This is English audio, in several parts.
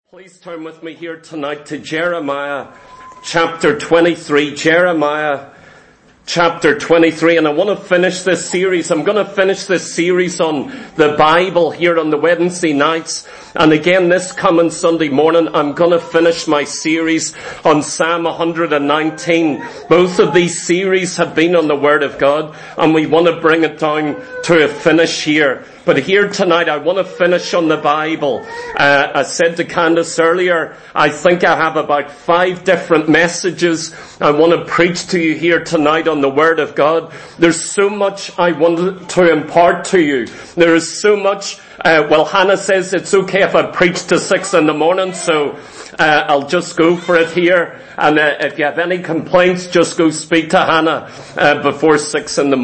Please turn with me here tonight to Jeremiah chapter 23. Jeremiah chapter 23. And I want to finish this series. I'm going to finish this series on the Bible here on the Wednesday nights. And again, this coming Sunday morning, I'm going to finish my series on Psalm 119. Both of these series have been on the Word of God, and we want to bring it down to a finish here. But here tonight, I want to finish on the Bible. I said to Candace earlier, I think I have about 5 different messages I want to preach to you here tonight on the Word of God. There's so much I want to impart to you. There is so much. Hannah says it's okay if I preach to 6 a.m, so I'll just go for it here. And if you have any complaints, just go speak to Hannah before 6 a.m.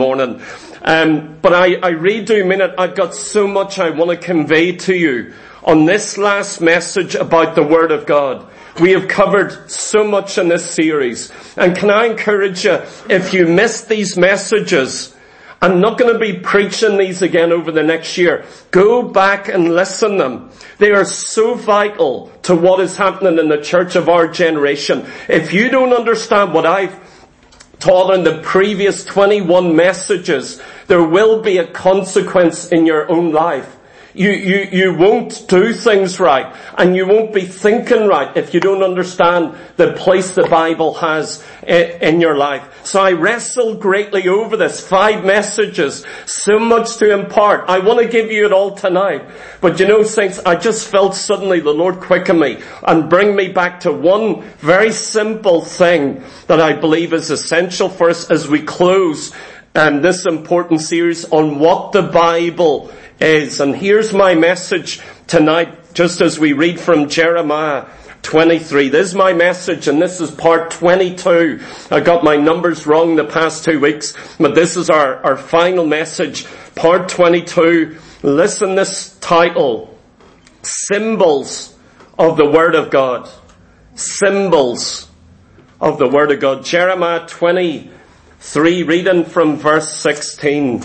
But I really do mean it. I've got so much I want to convey to you on this last message about the Word of God. We have covered so much in this series. And can I encourage you, if you missed these messages, I'm not going to be preaching these again over the next year. Go back and listen to them. They are so vital to what is happening in the church of our generation. If you don't understand what I've taught in the previous 21 messages, there will be a consequence in your own life. You won't do things right, and you won't be thinking right if you don't understand the place the Bible has in your life. So I wrestled greatly over this. 5 messages, so much to impart. I want to give you it all tonight. But you know, saints, I just felt suddenly the Lord quicken me and bring me back to one very simple thing that I believe is essential for us as we close this important series on what the Bible is. And here's my message tonight, just as we read from Jeremiah 23. This is my message, and this is part 22. I got my numbers wrong the past 2 weeks, but this is our final message, part 22. Listen, this title, Symbols of the Word of God. Symbols of the Word of God. Jeremiah 23, reading from verse 16.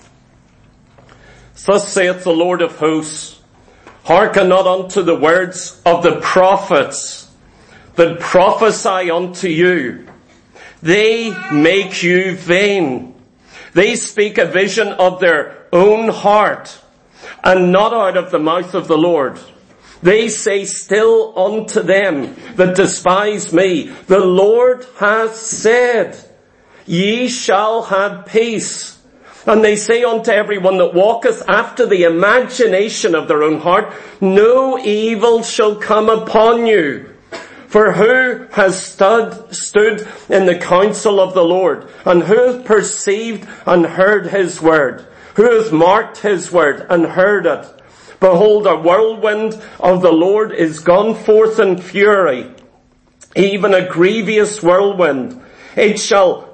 Thus saith the Lord of hosts, hearken not unto the words of the prophets that prophesy unto you. They make you vain. They speak a vision of their own heart, and not out of the mouth of the Lord. They say still unto them that despise me, the Lord hath said, ye shall have peace. And they say unto everyone that walketh after the imagination of their own heart, no evil shall come upon you. For who has stood in the counsel of the Lord? And who hath perceived and heard his word? Who hath marked his word and heard it? Behold, a whirlwind of the Lord is gone forth in fury, even a grievous whirlwind. It shall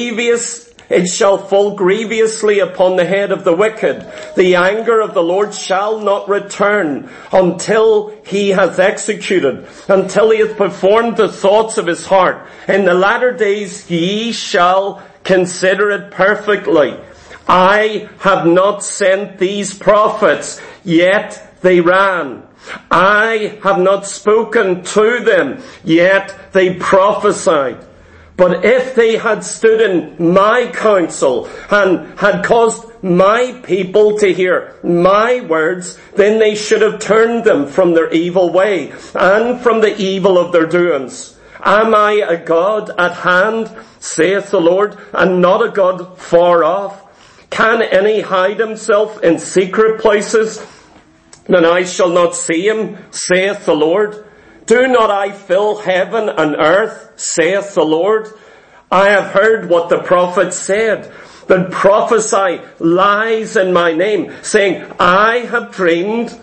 fall grievously upon the head of the wicked. The anger of the Lord shall not return until he hath executed, until he hath performed the thoughts of his heart. In the latter days ye shall consider it perfectly. I have not sent these prophets, yet they ran. I have not spoken to them, yet they prophesied. But if they had stood in my counsel and had caused my people to hear my words, then they should have turned them from their evil way and from the evil of their doings. Am I a God at hand, saith the Lord, and not a God far off? Can any hide himself in secret places? Then I shall not see him, saith the Lord. Do not I fill heaven and earth, saith the Lord? I have heard what the prophets said, that prophesy lies in my name, saying, I have dreamed.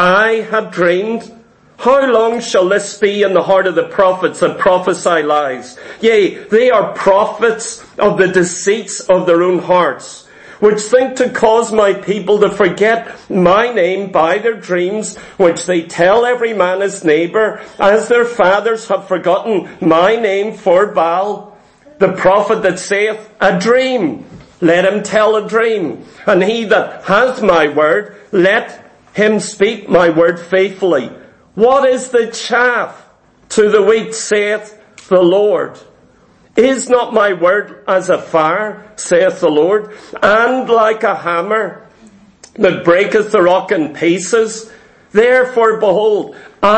How long shall this be in the heart of the prophets that prophesy lies? Yea, they are prophets of the deceits of their own hearts, which think to cause my people to forget my name by their dreams, which they tell every man his neighbor, as their fathers have forgotten my name for Baal. The prophet that saith a dream, let him tell a dream. And he that hath my word, let him speak my word faithfully. What is the chaff to the wheat, saith the Lord? Is not my word as a fire, saith the Lord, and like a hammer that breaketh the rock in pieces? Therefore, behold,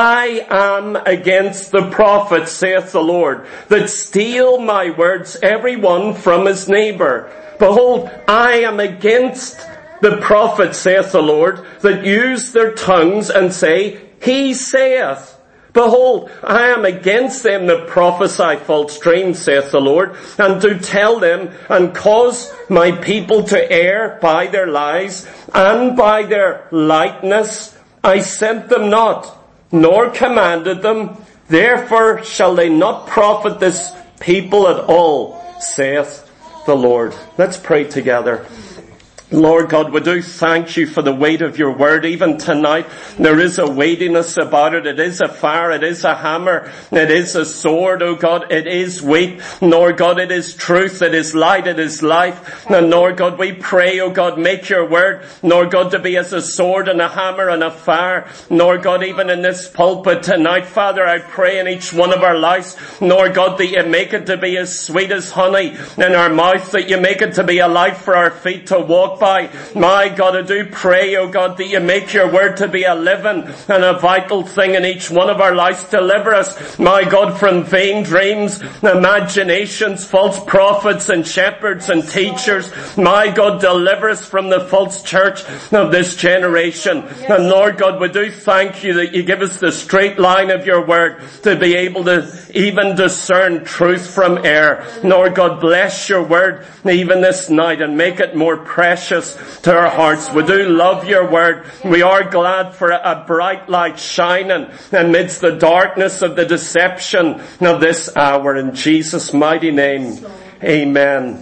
I am against the prophets, saith the Lord, that steal my words, every one from his neighbor. Behold, I am against the prophets, saith the Lord, that use their tongues and say, He saith. Behold, I am against them that prophesy false dreams, saith the Lord, and do tell them, and cause my people to err by their lies, and by their lightness. I sent them not, nor commanded them. Therefore shall they not profit this people at all, saith the Lord. Let's pray together. Lord God, we do thank you for the weight of your word. Even tonight, there is a weightiness about it. It is a fire. It is a hammer. It is a sword, oh God. It is weight. Lord God, it is truth. It is light. It is life. And Lord God, we pray, oh God, make your word, Lord God, to be as a sword and a hammer and a fire. Lord God, even in this pulpit tonight, Father, I pray in each one of our lives, Lord God, that you make it to be as sweet as honey in our mouth, that you make it to be a light for our feet to walk by. My God, I do pray, oh God, that you make your word to be a living and a vital thing in each one of our lives. Deliver us, my God, from vain dreams, imaginations, false prophets and shepherds and teachers. My God, deliver us from the false church of this generation. And Lord God, we do thank you that you give us the straight line of your word to be able to even discern truth from error. Lord God, bless your word even this night and make it more precious to our hearts. We do love your word. We are glad for a bright light shining amidst the darkness of the deception of this hour. In Jesus' mighty name, amen.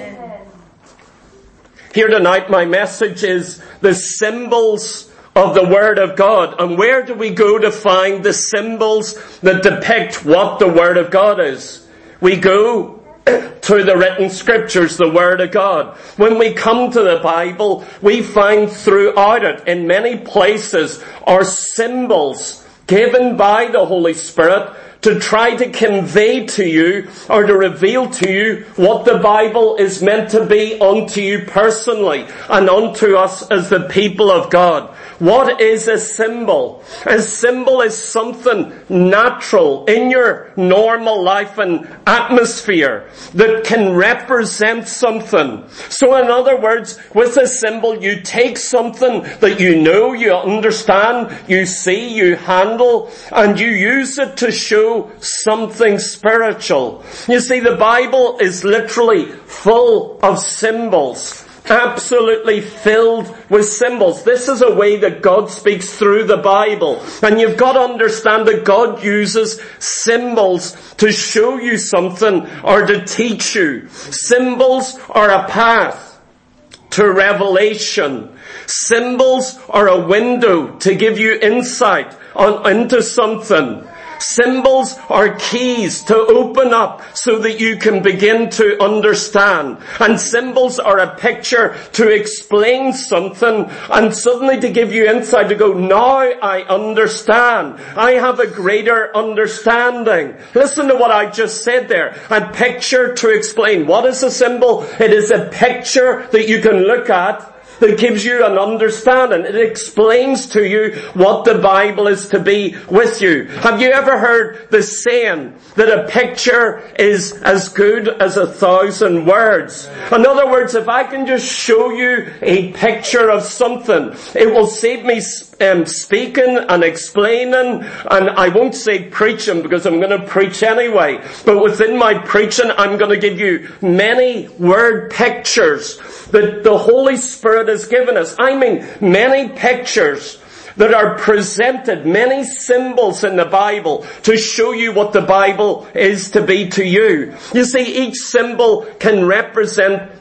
Here tonight, my message is the symbols of the Word of God. And where do we go to find the symbols that depict what the Word of God is? We go to the written scriptures, the Word of God. When we come to the Bible, we find throughout it, in many places, are symbols given by the Holy Spirit to try to convey to you or to reveal to you what the Bible is meant to be unto you personally and unto us as the people of God. What is a symbol? A symbol is something natural in your normal life and atmosphere that can represent something. So in other words, with a symbol, you take something that you know, you understand, you see, you handle, and you use it to show something spiritual. You see, the Bible is literally full of symbols. Absolutely filled with symbols. This is a way that God speaks through the Bible. And you've got to understand that God uses symbols to show you something or to teach you. Symbols are a path to revelation. Symbols are a window to give you insight into something. Symbols are keys to open up so that you can begin to understand. And symbols are a picture to explain something and suddenly to give you insight to go, now I understand. I have a greater understanding. Listen to what I just said there. A picture to explain. What is a symbol? It is a picture that you can look at that gives you an understanding. It explains to you what the Bible is to be with you. Have you ever heard the saying that a picture is as good as 1,000 words? In other words, if I can just show you a picture of something, it will save me speaking and explaining, and I won't say preaching because I'm going to preach anyway, but within my preaching I'm going to give you many word pictures that the Holy Spirit has given us. I mean, many pictures that are presented, many symbols in the Bible to show you what the Bible is to be to you. You see, each symbol can represent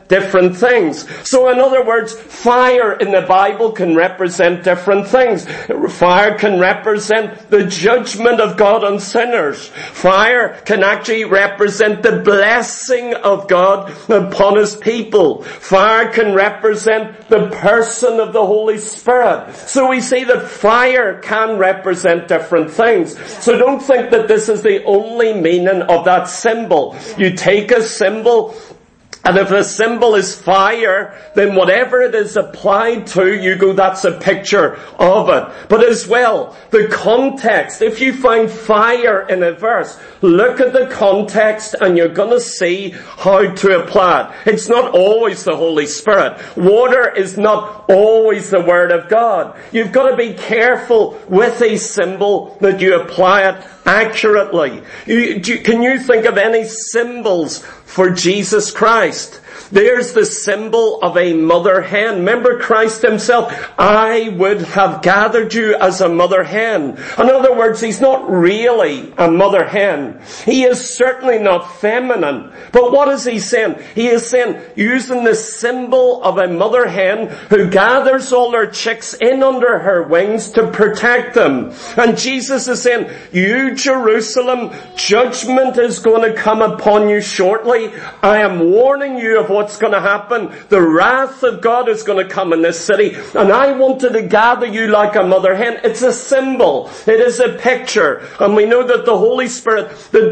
different things. So in other words, fire in the Bible can represent different things. Fire can represent the judgment of God on sinners. Fire can actually represent the blessing of God upon His people. Fire can represent the person of the Holy Spirit. So we see that fire can represent different things. So don't think that this is the only meaning of that symbol. You take a symbol, and if the symbol is fire, then whatever it is applied to, you go, that's a picture of it. But as well, the context, if you find fire in a verse, look at the context and you're going to see how to apply it. It's not always the Holy Spirit. Water is not always the Word of God. You've got to be careful with a symbol that you apply it accurately. Can you think of any symbols for Jesus Christ? There's the symbol of a mother hen. Remember Christ Himself, I would have gathered you as a mother hen. In other words, He's not really a mother hen. He is certainly not feminine. But what is He saying? He is saying, using the symbol of a mother hen who gathers all her chicks in under her wings to protect them. And Jesus is saying, you Jerusalem, judgment is going to come upon you shortly. I am warning you of what's going to happen. The wrath of God is going to come in this city. And I wanted to gather you like a mother hen. It's a symbol. It is a picture. And we know that the Holy Spirit,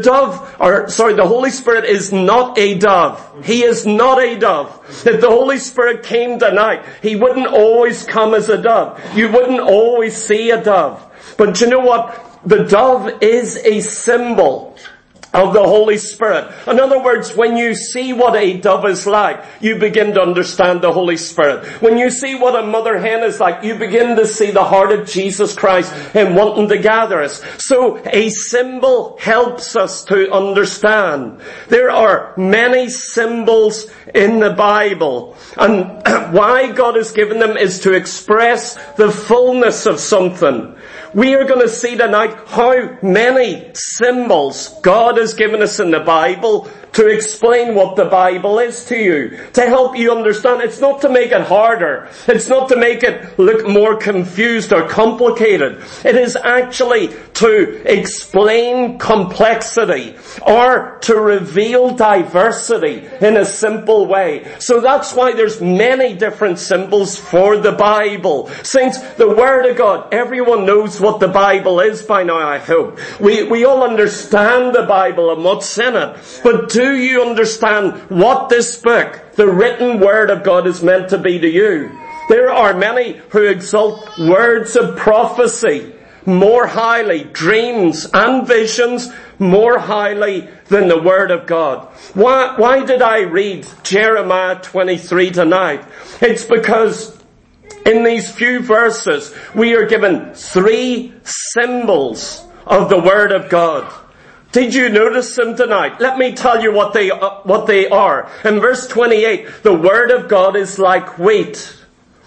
the Holy Spirit is not a dove. He is not a dove. If the Holy Spirit came tonight, He wouldn't always come as a dove. You wouldn't always see a dove. But you know what? The dove is a symbol of the Holy Spirit. In other words, when you see what a dove is like, you begin to understand the Holy Spirit. When you see what a mother hen is like, you begin to see the heart of Jesus Christ in wanting to gather us. So a symbol helps us to understand. There are many symbols in the Bible, and why God has given them is to express the fullness of something. We are going to see tonight how many symbols God has given us in the Bible to explain what the Bible is to you, to help you understand. It's not to make it harder. It's not to make it look more confused or complicated. It is actually to explain complexity or to reveal diversity in a simple way. So that's why there's many different symbols for the Bible. Saints, the Word of God, everyone knows what the Bible is by now, I hope. We all understand the Bible and what's in it. But do you understand what this book, the written Word of God, is meant to be to you? There are many who exalt words of prophecy more highly, dreams and visions more highly than the Word of God. Why did I read Jeremiah 23 tonight? It's because in these few verses we are given 3 symbols of the Word of God. Did you notice them tonight? Let me tell you what they are. In verse 28, the Word of God is like wheat.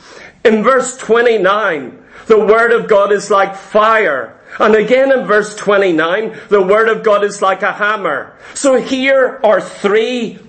In verse 29, the Word of God is like fire. And again in verse 29, the Word of God is like a hammer. So here are 3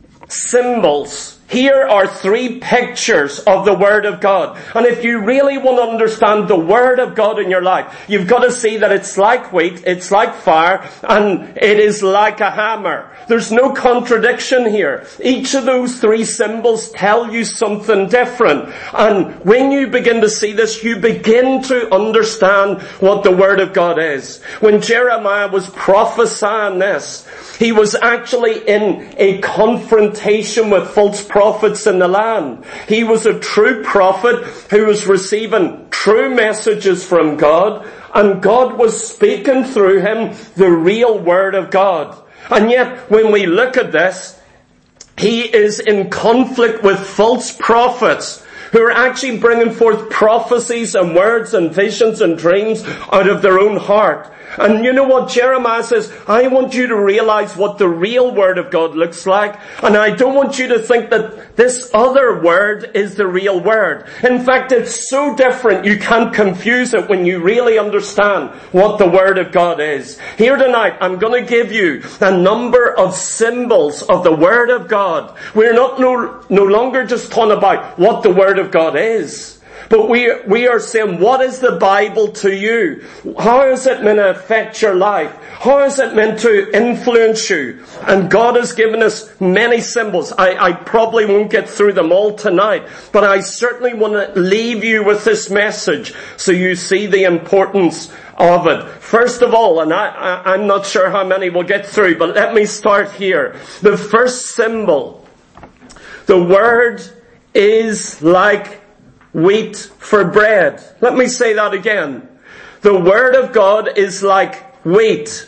symbols. Here are 3 pictures of the Word of God. And if you really want to understand the Word of God in your life, you've got to see that it's like wheat, it's like fire, and it is like a hammer. There's no contradiction here. Each of those 3 symbols tell you something different. And when you begin to see this, you begin to understand what the Word of God is. When Jeremiah was prophesying this, he was actually in a confrontation with false prophets in the land. He was a true prophet who was receiving true messages from God, and God was speaking through him the real Word of God. And yet, when we look at this, he is in conflict with false prophets who are actually bringing forth prophecies and words and visions and dreams out of their own heart. And you know what Jeremiah says? I want you to realize what the real Word of God looks like. And I don't want you to think that this other word is the real word. In fact, it's so different you can't confuse it when you really understand what the Word of God is. Here tonight, I'm going to give you a number of symbols of the Word of God. We're not no longer just talking about what the Word of God is. But we are saying, what is the Bible to you? How is it meant to affect your life? How is it meant to influence you? And God has given us many symbols. I probably won't get through them all tonight, but I certainly want to leave you with this message so you see the importance of it. First of all, and I'm not sure how many we'll get through, but let me start here. The first symbol, the Word is like wheat for bread. Let me say that again. The Word of God is like wheat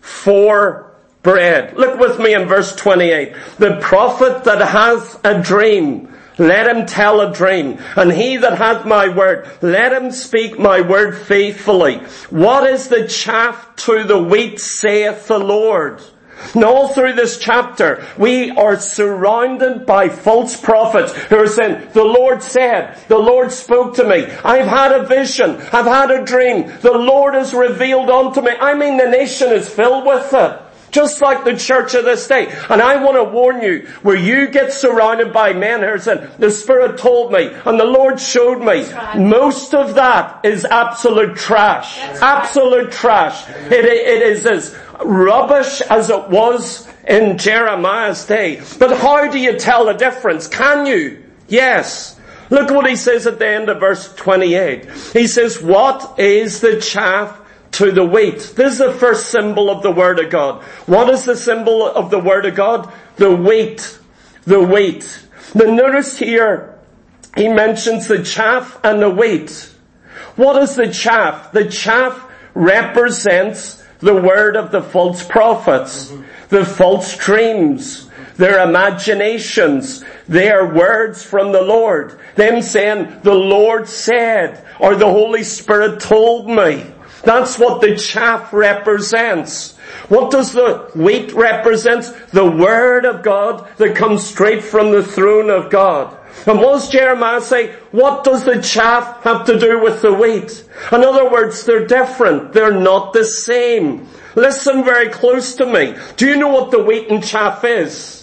for bread. Look with me in verse 28. The prophet that hath a dream, let him tell a dream. And he that hath my word, let him speak my word faithfully. What is the chaff to the wheat, saith the Lord? And all through this chapter, we are surrounded by false prophets who are saying, the Lord said, the Lord spoke to me, I've had a vision, I've had a dream, the Lord has revealed unto me. I mean, the nation is filled with it. Just like the church of this day. And I want to warn you, where you get surrounded by men who are saying, the Spirit told me, and the Lord showed me, most of that is absolute trash. Absolute trash. It is as rubbish as it was in Jeremiah's day. But how do you tell the difference? Can you? Yes. Look what he says at the end of verse 28. He says, what is the chaff to the wheat? This is the first symbol of the Word of God. What is the symbol of the Word of God? The wheat. The wheat. Now notice here, he mentions the chaff and the wheat. What is the chaff? The chaff represents the word of the false prophets, the false dreams, their imaginations, their words from the Lord. Them saying, the Lord said, or the Holy Spirit told me. That's what the chaff represents. What does the wheat represent? The Word of God that comes straight from the throne of God. And what does Jeremiah say? What does the chaff have to do with the wheat? In other words, they're different. They're not the same. Listen very close to me. Do you know what the wheat and chaff is?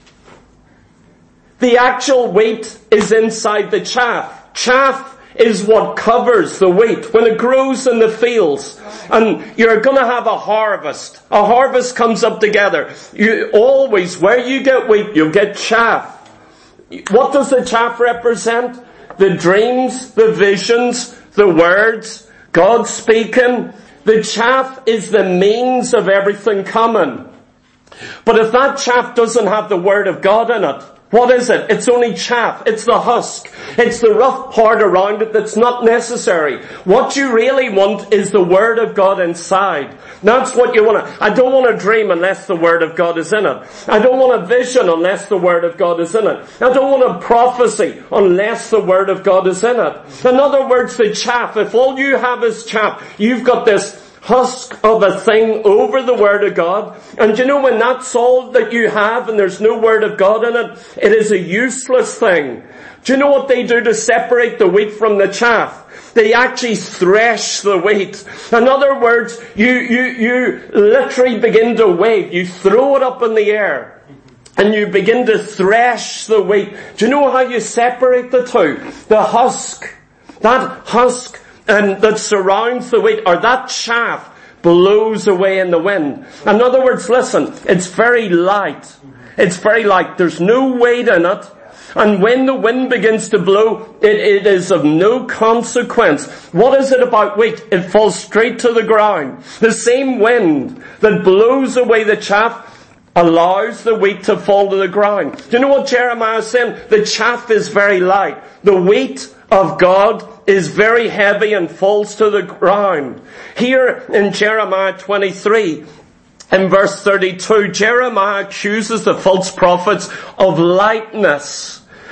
The actual wheat is inside the chaff. Chaff is what covers the wheat. When it grows in the fields, and you're going to have a harvest comes up together. You always, where you get wheat, you'll get chaff. What does the chaff represent? The dreams, the visions, the words, God speaking. The chaff is the means of everything coming. But if that chaff doesn't have the Word of God in it, what is it? It's only chaff. It's the husk. It's the rough part around it that's not necessary. What you really want is the Word of God inside. That's what you want to. I don't want a dream unless the Word of God is in it. I don't want a vision unless the Word of God is in it. I don't want a prophecy unless the Word of God is in it. In other words, the chaff, if all you have is chaff, you've got this husk of a thing over the Word of God. And you know, when that's all that you have and there's no Word of God in it, it is a useless thing. Do you know what they do to separate the wheat from the chaff? They actually thresh the wheat. In other words, you literally begin to wave. You throw it up in the air and you begin to thresh the wheat. Do you know how you separate the two? The husk. That husk that surrounds the wheat, or that chaff, blows away in the wind. In other words, listen, it's very light. It's very light. There's no weight in it. And when the wind begins to blow, it is of no consequence. What is it about wheat? It falls straight to the ground. The same wind that blows away the chaff allows the wheat to fall to the ground. Do you know what Jeremiah is saying? The chaff is very light. The wheat of God is very heavy and falls to the ground. Here in Jeremiah 23, in verse 32, Jeremiah accuses the false prophets of lightness.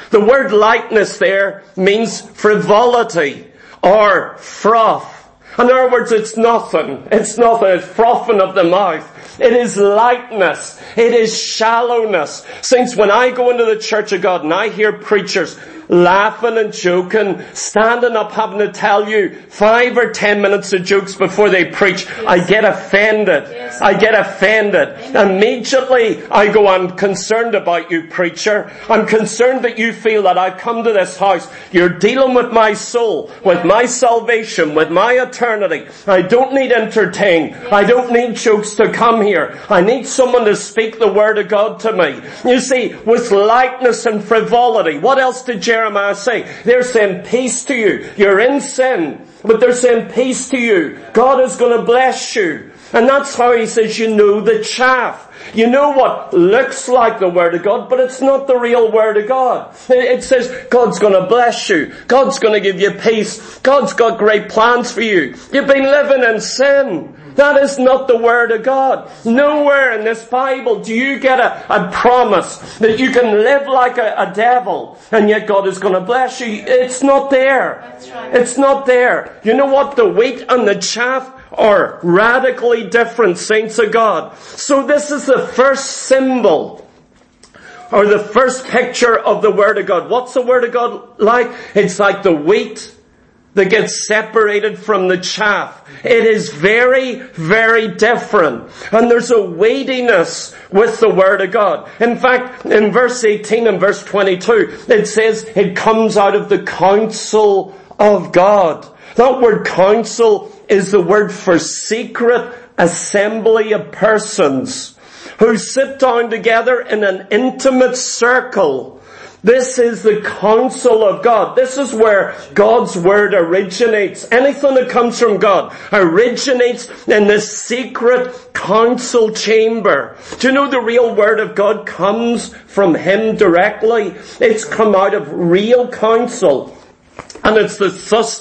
The word lightness there means frivolity or froth. In other words, it's nothing. It's nothing. It's frothing of the mouth. It is lightness. It is shallowness. Since when I go into the church of God and I hear preachers laughing and joking, standing up having to tell you 5 or 10 minutes of jokes before they preach, yes. I get offended. Yes. I get offended. Amen. Immediately I go, I'm concerned about you, preacher. I'm concerned that you feel that I've come to this house. You're dealing with my soul, with my salvation, with my eternity. I don't need entertain. Yes. I don't need jokes to come here. I need someone to speak the word of God to me. You see, with lightness and frivolity, what else did Jeremiah say? They're saying peace to you. You're in sin, but they're saying peace to you. God is going to bless you. And that's how he says you know the chaff. You know what looks like the Word of God, but it's not the real Word of God. It says God's going to bless you. God's going to give you peace. God's got great plans for you. You've been living in sin. That is not the Word of God. Nowhere in this Bible do you get a promise that you can live like a devil and yet God is going to bless you. It's not there. That's right. It's not there. You know what? The wheat and the chaff are radically different, saints of God. So this is the first symbol or the first picture of the Word of God. What's the Word of God like? It's like the wheat that gets separated from the chaff. It is very, very different. And there's a weightiness with the Word of God. In fact, in verse 18 and verse 22, it says it comes out of the counsel of God. That word counsel is the word for secret assembly of persons who sit down together in an intimate circle. This is the counsel of God. This is where God's Word originates. Anything that comes from God originates in this secret council chamber. Do you know the real Word of God comes from Him directly? It's come out of real counsel. And it's the thus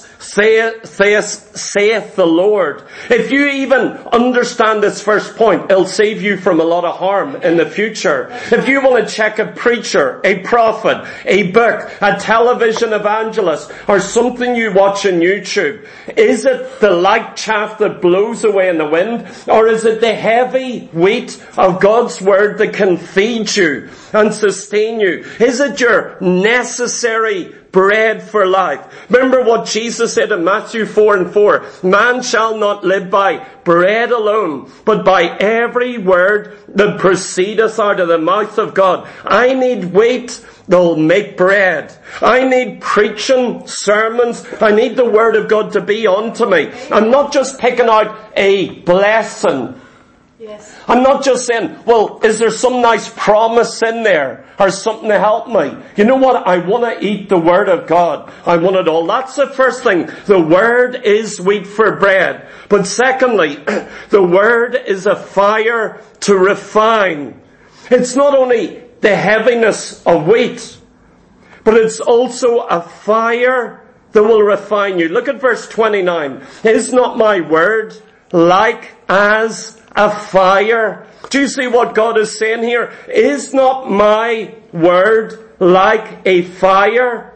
saith the Lord. If you even understand this first point, it'll save you from a lot of harm in the future. If you want to check a preacher, a prophet, a book, a television evangelist, or something you watch on YouTube, is it the light chaff that blows away in the wind, or is it the heavy weight of God's Word that can feed you and sustain you? Is it your necessary bread for life? Remember what Jesus said in Matthew 4:4. Man shall not live by bread alone, but by every word that proceedeth out of the mouth of God. I need wheat that'll make bread. I need preaching, sermons. I need the Word of God to be unto me. I'm not just picking out a blessing. Yes. I'm not just saying, well, is there some nice promise in there or something to help me? You know what? I want to eat the Word of God. I want it all. That's the first thing. The Word is wheat for bread. But secondly, the Word is a fire to refine. It's not only the heaviness of wheat, but it's also a fire that will refine you. Look at verse 29. Is not my word like as a fire? Do you see what God is saying here? Is not my word like a fire?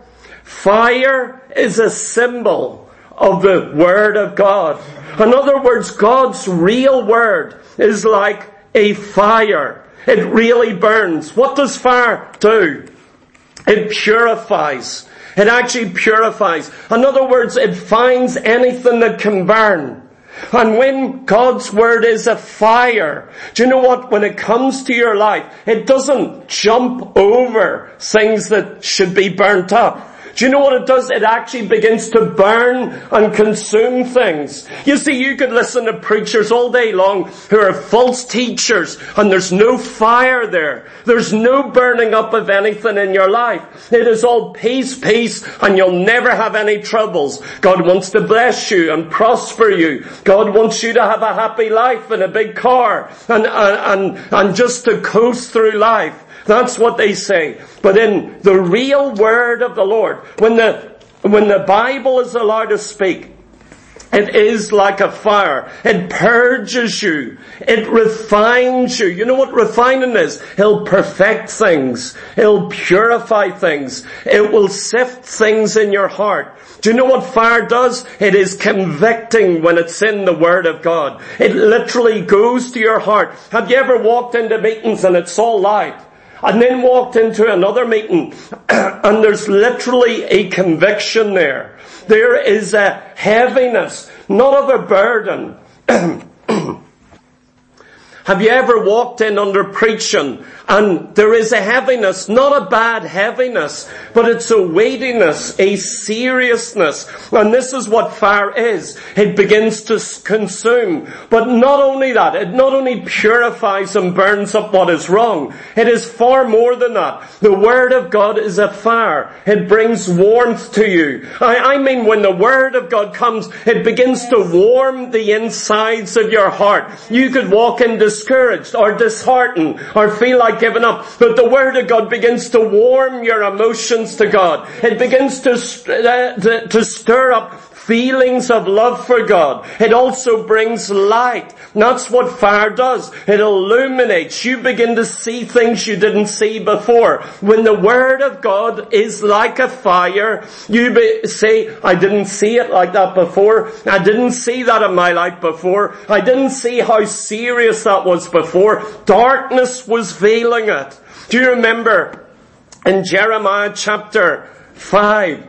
Fire is a symbol of the Word of God. In other words, God's real Word is like a fire. It really burns. What does fire do? It purifies. It actually purifies. In other words, it finds anything that can burn. And when God's Word is a fire, do you know what? When it comes to your life, it doesn't jump over things that should be burnt up. Do you know what it does? It actually begins to burn and consume things. You see, you could listen to preachers all day long who are false teachers, and there's no fire there. There's no burning up of anything in your life. It is all peace, peace, and you'll never have any troubles. God wants to bless you and prosper you. God wants you to have a happy life and a big car and just to coast through life. That's what they say. But in the real Word of the Lord, when the Bible is allowed to speak, It is like a fire. It purges you. It refines you. You know what refining is? He'll perfect things. He'll purify things. It will sift things in your heart. Do you know what fire does? It is convicting when it's in the Word of God. It literally goes to your heart. Have you ever walked into meetings and it's all light? And then walked into another meeting and there's literally a conviction there. There is a heaviness, not of a burden. Have you ever walked in under preaching and there is a heaviness, not a bad heaviness, but it's a weightiness, a seriousness. And this is what fire is. It begins to consume. But not only that, it not only purifies and burns up what is wrong, it is far more than that. The Word of God is a fire. It brings warmth to you. I mean, when the Word of God comes, it begins to warm the insides of your heart. You could walk in discouraged or disheartened or feel like giving up, but the Word of God begins to warm your emotions to God. It begins to stir up feelings of love for God. It also brings light. That's what fire does. It illuminates. You begin to see things you didn't see before. When the Word of God is like a fire, you say, I didn't see it like that before. I didn't see that in my life before. I didn't see how serious that was before. Darkness was veiling it. Do you remember in Jeremiah chapter 5,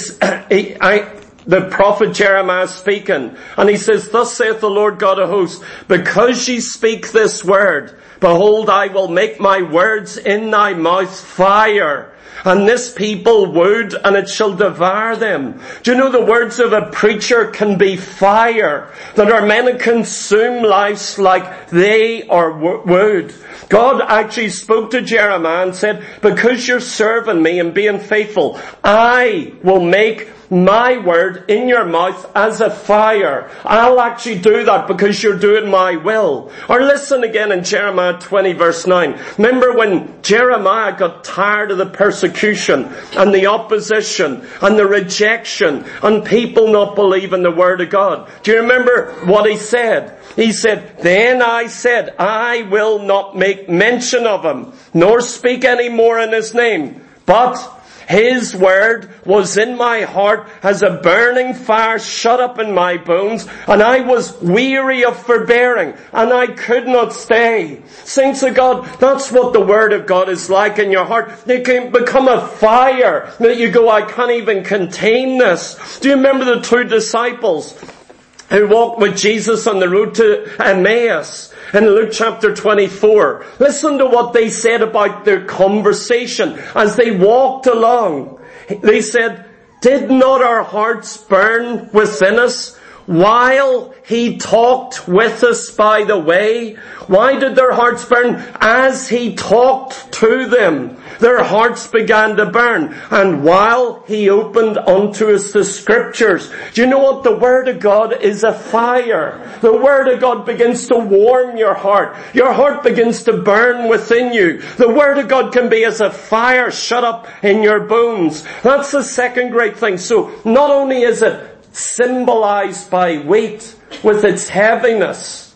the prophet Jeremiah speaking, and he says, Thus saith the Lord God of hosts, because ye speak this word, behold, I will make my words in thy mouth fire, and this people wood, and it shall devour them. Do you know the words of a preacher can be fire, that are meant to consume lives like they are wood? God actually spoke to Jeremiah and said, because you're serving me and being faithful, I will make my word in your mouth as a fire. I'll actually do that because you're doing my will. Or listen again in Jeremiah 20 verse 9. Remember when Jeremiah got tired of the persecution and the opposition and the rejection and people not believing the word of God? Do you remember what he said? He said, Then I said, I will not make mention of him, nor speak any more in his name. But his word was in my heart as a burning fire shut up in my bones, and I was weary of forbearing, and I could not stay. Saints of God, that's what the Word of God is like in your heart. It can become a fire that you go, I can't even contain this. Do you remember the two disciples who walked with Jesus on the road to Emmaus in Luke chapter 24? Listen to what they said about their conversation as they walked along. They said, Did not our hearts burn within us while he talked with us by the way? Why did their hearts burn? As he talked to them, their hearts began to burn. And while he opened unto us the scriptures. Do you know what? The Word of God is a fire. The Word of God begins to warm your heart. Your heart begins to burn within you. The Word of God can be as a fire shut up in your bones. That's the second great thing. So not only is it symbolized by weight with its heaviness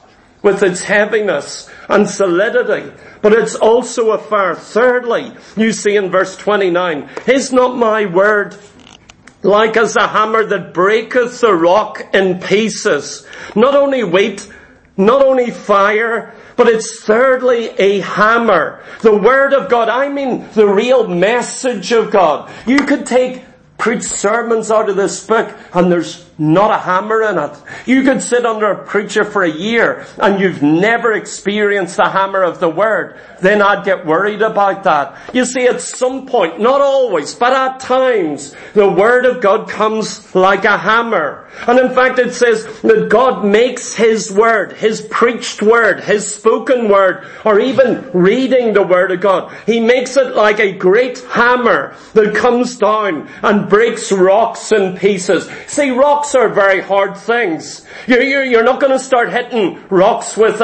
and solidity, but it's also a fire. Thirdly, you see in verse 29, Is not my word like as a hammer that breaketh the rock in pieces? Not only weight, not only fire, but it's thirdly a hammer. The Word of God, I mean the real message of God. You could preach sermons out of this book and there's not a hammer in it. You could sit under a preacher for a year and you've never experienced the hammer of the Word. Then I'd get worried about that. You see, at some point, not always, but at times, the Word of God comes like a hammer. And in fact it says that God makes His Word, His preached Word, His spoken Word, or even reading the Word of God. He makes it like a great hammer that comes down and breaks rocks in pieces. See, rocks are very hard things. You're not going to start hitting rocks with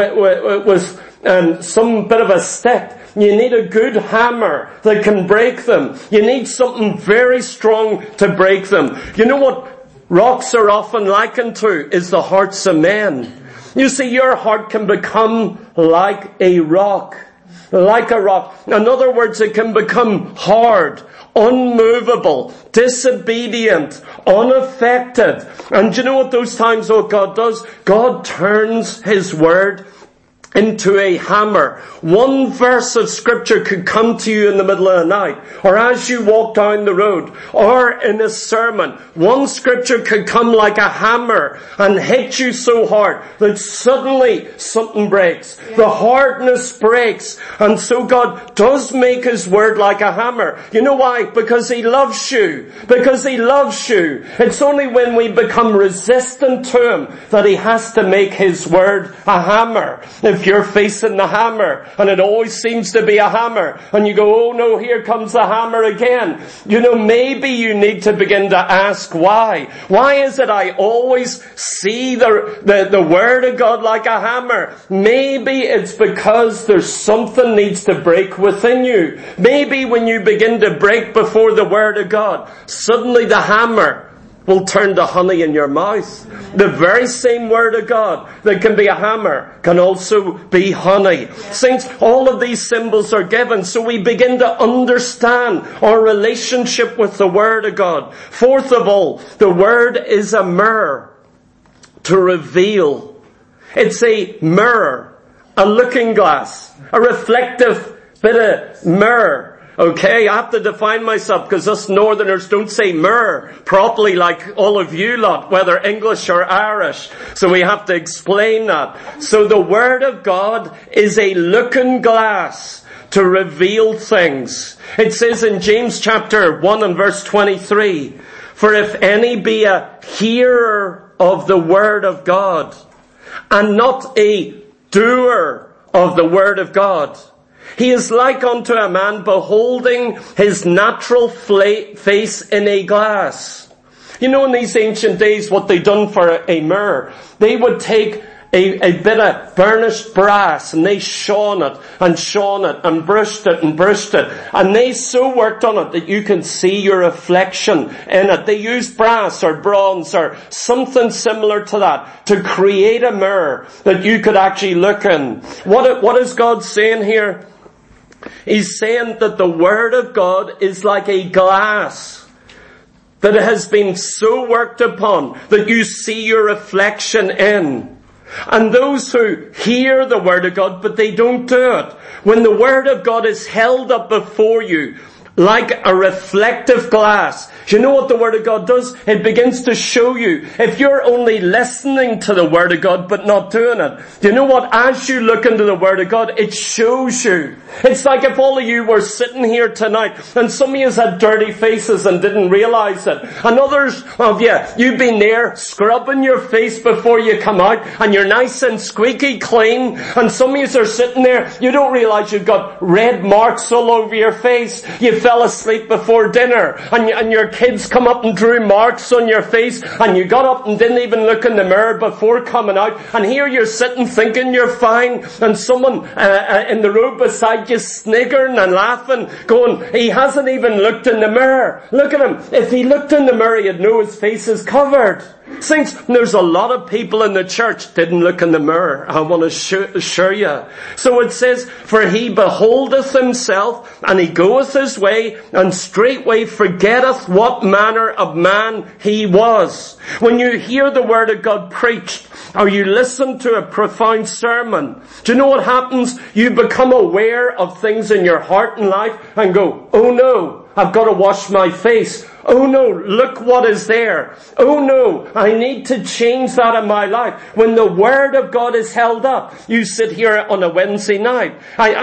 some bit of a stick. You need a good hammer that can break them. You need something very strong to break them. You know what rocks are often likened to is the hearts of men. You see, your heart can become like a rock. Like a rock. In other words, it can become hard, unmovable, disobedient, unaffected. And do you know what those times what God does? God turns His Word into a hammer. One verse of Scripture could come to you in the middle of the night, or as you walk down the road, or in a sermon. One Scripture could come like a hammer and hit you so hard that suddenly something breaks. The hardness breaks. And so God does make His Word like a hammer. You know why? Because He loves you. Because He loves you. It's only when we become resistant to Him that He has to make His Word a hammer. If you're facing the hammer, and it always seems to be a hammer, and you go, oh no, here comes the hammer again. You know, maybe you need to begin to ask why. Why is it I always see the Word of God like a hammer? Maybe it's because there's something needs to break within you. Maybe when you begin to break before the Word of God, suddenly the hammer will turn to honey in your mouth. The very same Word of God that can be a hammer can also be honey. Saints, all of these symbols are given so we begin to understand our relationship with the Word of God. Fourth of all, the Word is a mirror to reveal. It's a mirror, a looking glass, a reflective bit of mirror. Okay, I have to define myself because us northerners don't say mirror properly like all of you lot, whether English or Irish. So we have to explain that. So the Word of God is a looking glass to reveal things. It says in James chapter 1 and verse 23, for if any be a hearer of the Word of God and not a doer of the Word of God, he is like unto a man beholding his natural face in a glass. You know, in these ancient days, what they done for a mirror, they would take a bit of burnished brass and they shone it and brushed it. And they so worked on it that you can see your reflection in it. They used brass or bronze or something similar to that to create a mirror that you could actually look in. What is God saying here? He's saying that the Word of God is like a glass that has been so worked upon that you see your reflection in. And those who hear the Word of God, but they don't do it. When the Word of God is held up before you, like a reflective glass. Do you know what the Word of God does? It begins to show you. If you're only listening to the Word of God but not doing it, do you know what? As you look into the Word of God, it shows you. It's like if all of you were sitting here tonight and some of you had dirty faces and didn't realize it. And others of you, you've been there scrubbing your face before you come out and you're nice and squeaky clean. And some of you are sitting there, you don't realize you've got red marks all over your face. You fell asleep before dinner and your kids come up and drew marks on your face and you got up and didn't even look in the mirror before coming out, and here you're sitting thinking you're fine and someone in the road beside you sniggering and laughing going, he hasn't even looked in the mirror. Look at him. If he looked in the mirror you'd know his face is covered. Saints, there's a lot of people in the church didn't look in the mirror. I want to assure you. So it says, for he beholdeth himself, and he goeth his way, and straightway forgetteth what manner of man he was. When you hear the Word of God preached, or you listen to a profound sermon, do you know what happens? You become aware of things in your heart and life, and go, oh no, I've got to wash my face. Oh no, look what is there. Oh no, I need to change that in my life. When the Word of God is held up, you sit here on a Wednesday night.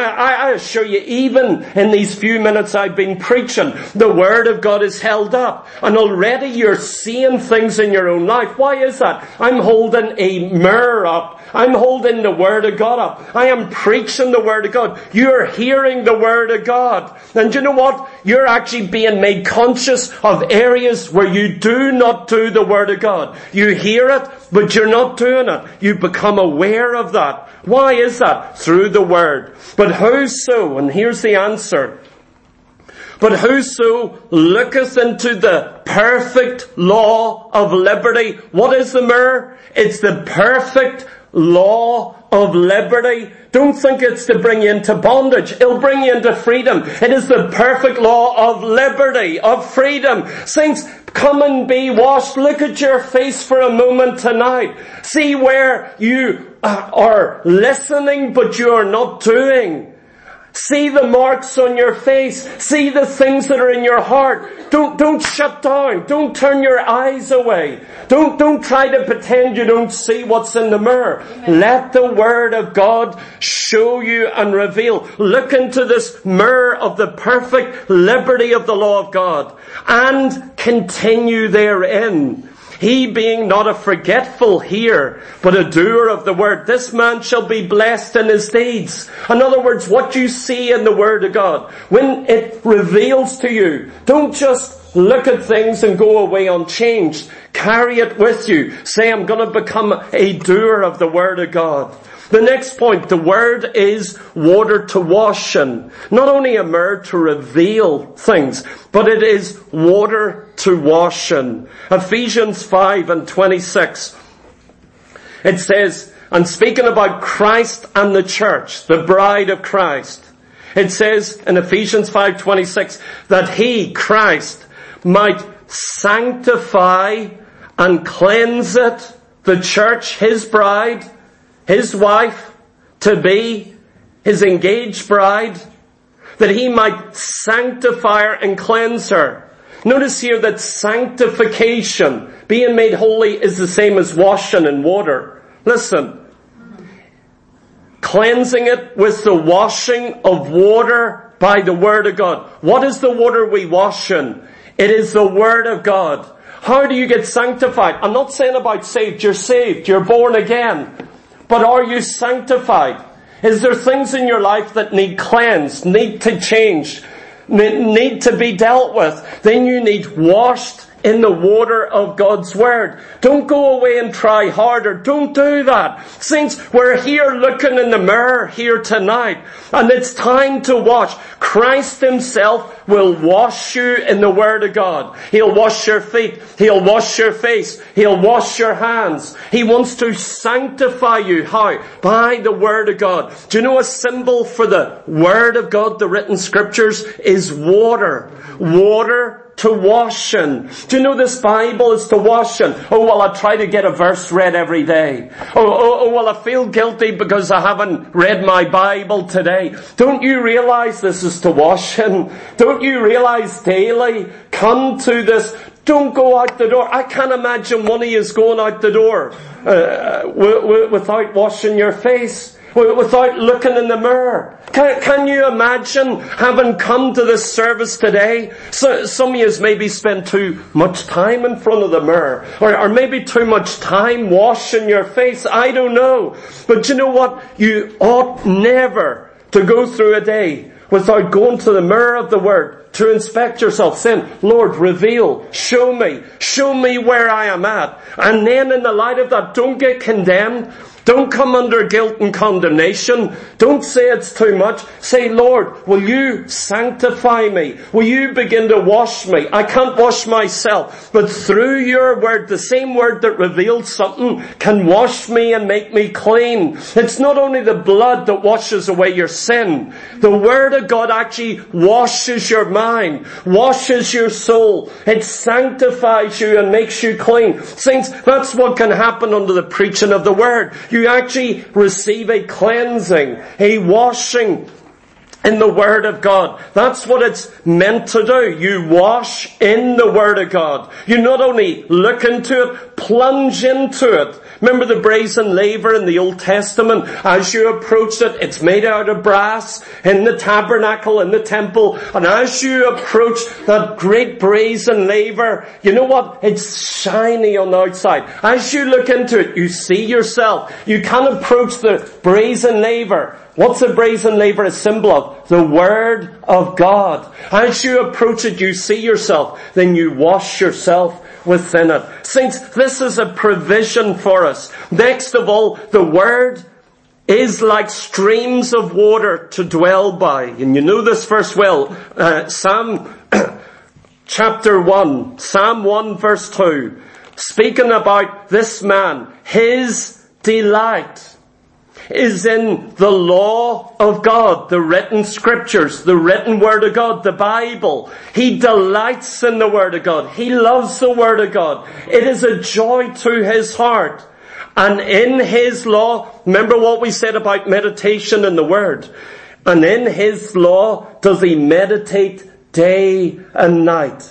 I assure you, even in these few minutes I've been preaching, the Word of God is held up. And already you're seeing things in your own life. Why is that? I'm holding a mirror up. I'm holding the Word of God up. I am preaching the Word of God. You're hearing the Word of God. And you know what? You're actually being made conscious of areas where you do not do the Word of God. You hear it, but you're not doing it. You become aware of that. Why is that? Through the Word. But how so? And here's the answer. But whoso looketh into the perfect law of liberty. What is the mirror? It's the perfect law of liberty. Don't think it's to bring you into bondage. It'll bring you into freedom. It is the perfect law of liberty, of freedom. Saints, come and be washed. Look at your face for a moment tonight. See where you are listening but you are not doing. See the marks on your face. See the things that are in your heart. Don't shut down. Don't turn your eyes away. Don't try to pretend you don't see what's in the mirror. Amen. Let the Word of God show you and reveal. Look into this mirror of the perfect liberty of the law of God and continue therein. He being not a forgetful hearer, but a doer of the word, this man shall be blessed in his deeds. In other words, what you see in the Word of God, when it reveals to you, don't just look at things and go away unchanged. Carry it with you. Say, I'm going to become a doer of the Word of God. The next point, the Word is water to wash in. Not only a mirror to reveal things, but it is water to wash in. Ephesians 5:26. It says, and speaking about Christ and the church, the bride of Christ, it says in Ephesians 5:26 that He, Christ, might sanctify and cleanse it, the church, His bride, His wife, to be His engaged bride, that He might sanctify her and cleanse her. Notice here that sanctification, being made holy, is the same as washing in water. Listen, cleansing it with the washing of water by the Word of God. What is the water we wash in? It is the Word of God. How do you get sanctified? I'm not saying about saved. You're saved. You're born again. But are you sanctified? Is there things in your life that need cleansed, need to change, need to be dealt with? Then you need washed in the water of God's Word. Don't go away and try harder. Don't do that. Saints, we're here looking in the mirror here tonight, and it's time to wash. Christ Himself will wash you in the Word of God. He'll wash your feet. He'll wash your face. He'll wash your hands. He wants to sanctify you. How? By the Word of God. Do you know a symbol for the Word of God, the written Scriptures, is water. Water to wash in. Do you know this Bible is to wash in? Oh, well, I try to get a verse read every day. Oh, well, I feel guilty because I haven't read my Bible today. Don't you realize this is to wash in? Don't you realize daily? Come to this. Don't go out the door. I can't imagine one of you is going out the door without washing your face, without looking in the mirror. Can you imagine having come to this service today? So, some of you maybe spend too much time in front of the mirror, or maybe too much time washing your face. I don't know. But you know what? You ought never to go through a day without going to the mirror of the Word to inspect yourself, saying, Lord, reveal, show me where I am at. And then in the light of that, don't get condemned. Don't come under guilt and condemnation. Don't say it's too much. Say, Lord, will you sanctify me? Will you begin to wash me? I can't wash myself, but through your Word, the same Word that reveals something can wash me and make me clean. It's not only the blood that washes away your sin. The Word of God actually washes your mind, washes your soul. It sanctifies you and makes you clean. Saints, that's what can happen under the preaching of the Word. You actually receive a cleansing, a washing in the Word of God. That's what it's meant to do. You wash in the Word of God. You not only look into it, plunge into it. Remember the brazen laver in the Old Testament? As you approach it, it's made out of brass in the tabernacle, in the temple. And as you approach that great brazen laver, you know what? It's shiny on the outside. As you look into it, you see yourself. You can approach the brazen laver. What's a brazen laver a symbol of? The Word of God. As you approach it, you see yourself. Then you wash yourself within it. Saints, this is a provision for us. Next of all, the Word is like streams of water to dwell by. And you know this verse well. Psalm chapter 1, Psalm 1 verse 2, speaking about this man, his delight is in the law of God, the written scriptures, the written word of God, the Bible. He delights in the word of God. He loves the word of God. It is a joy to his heart. And in his law, remember what we said about meditation in the word. And in his law does he meditate day and night.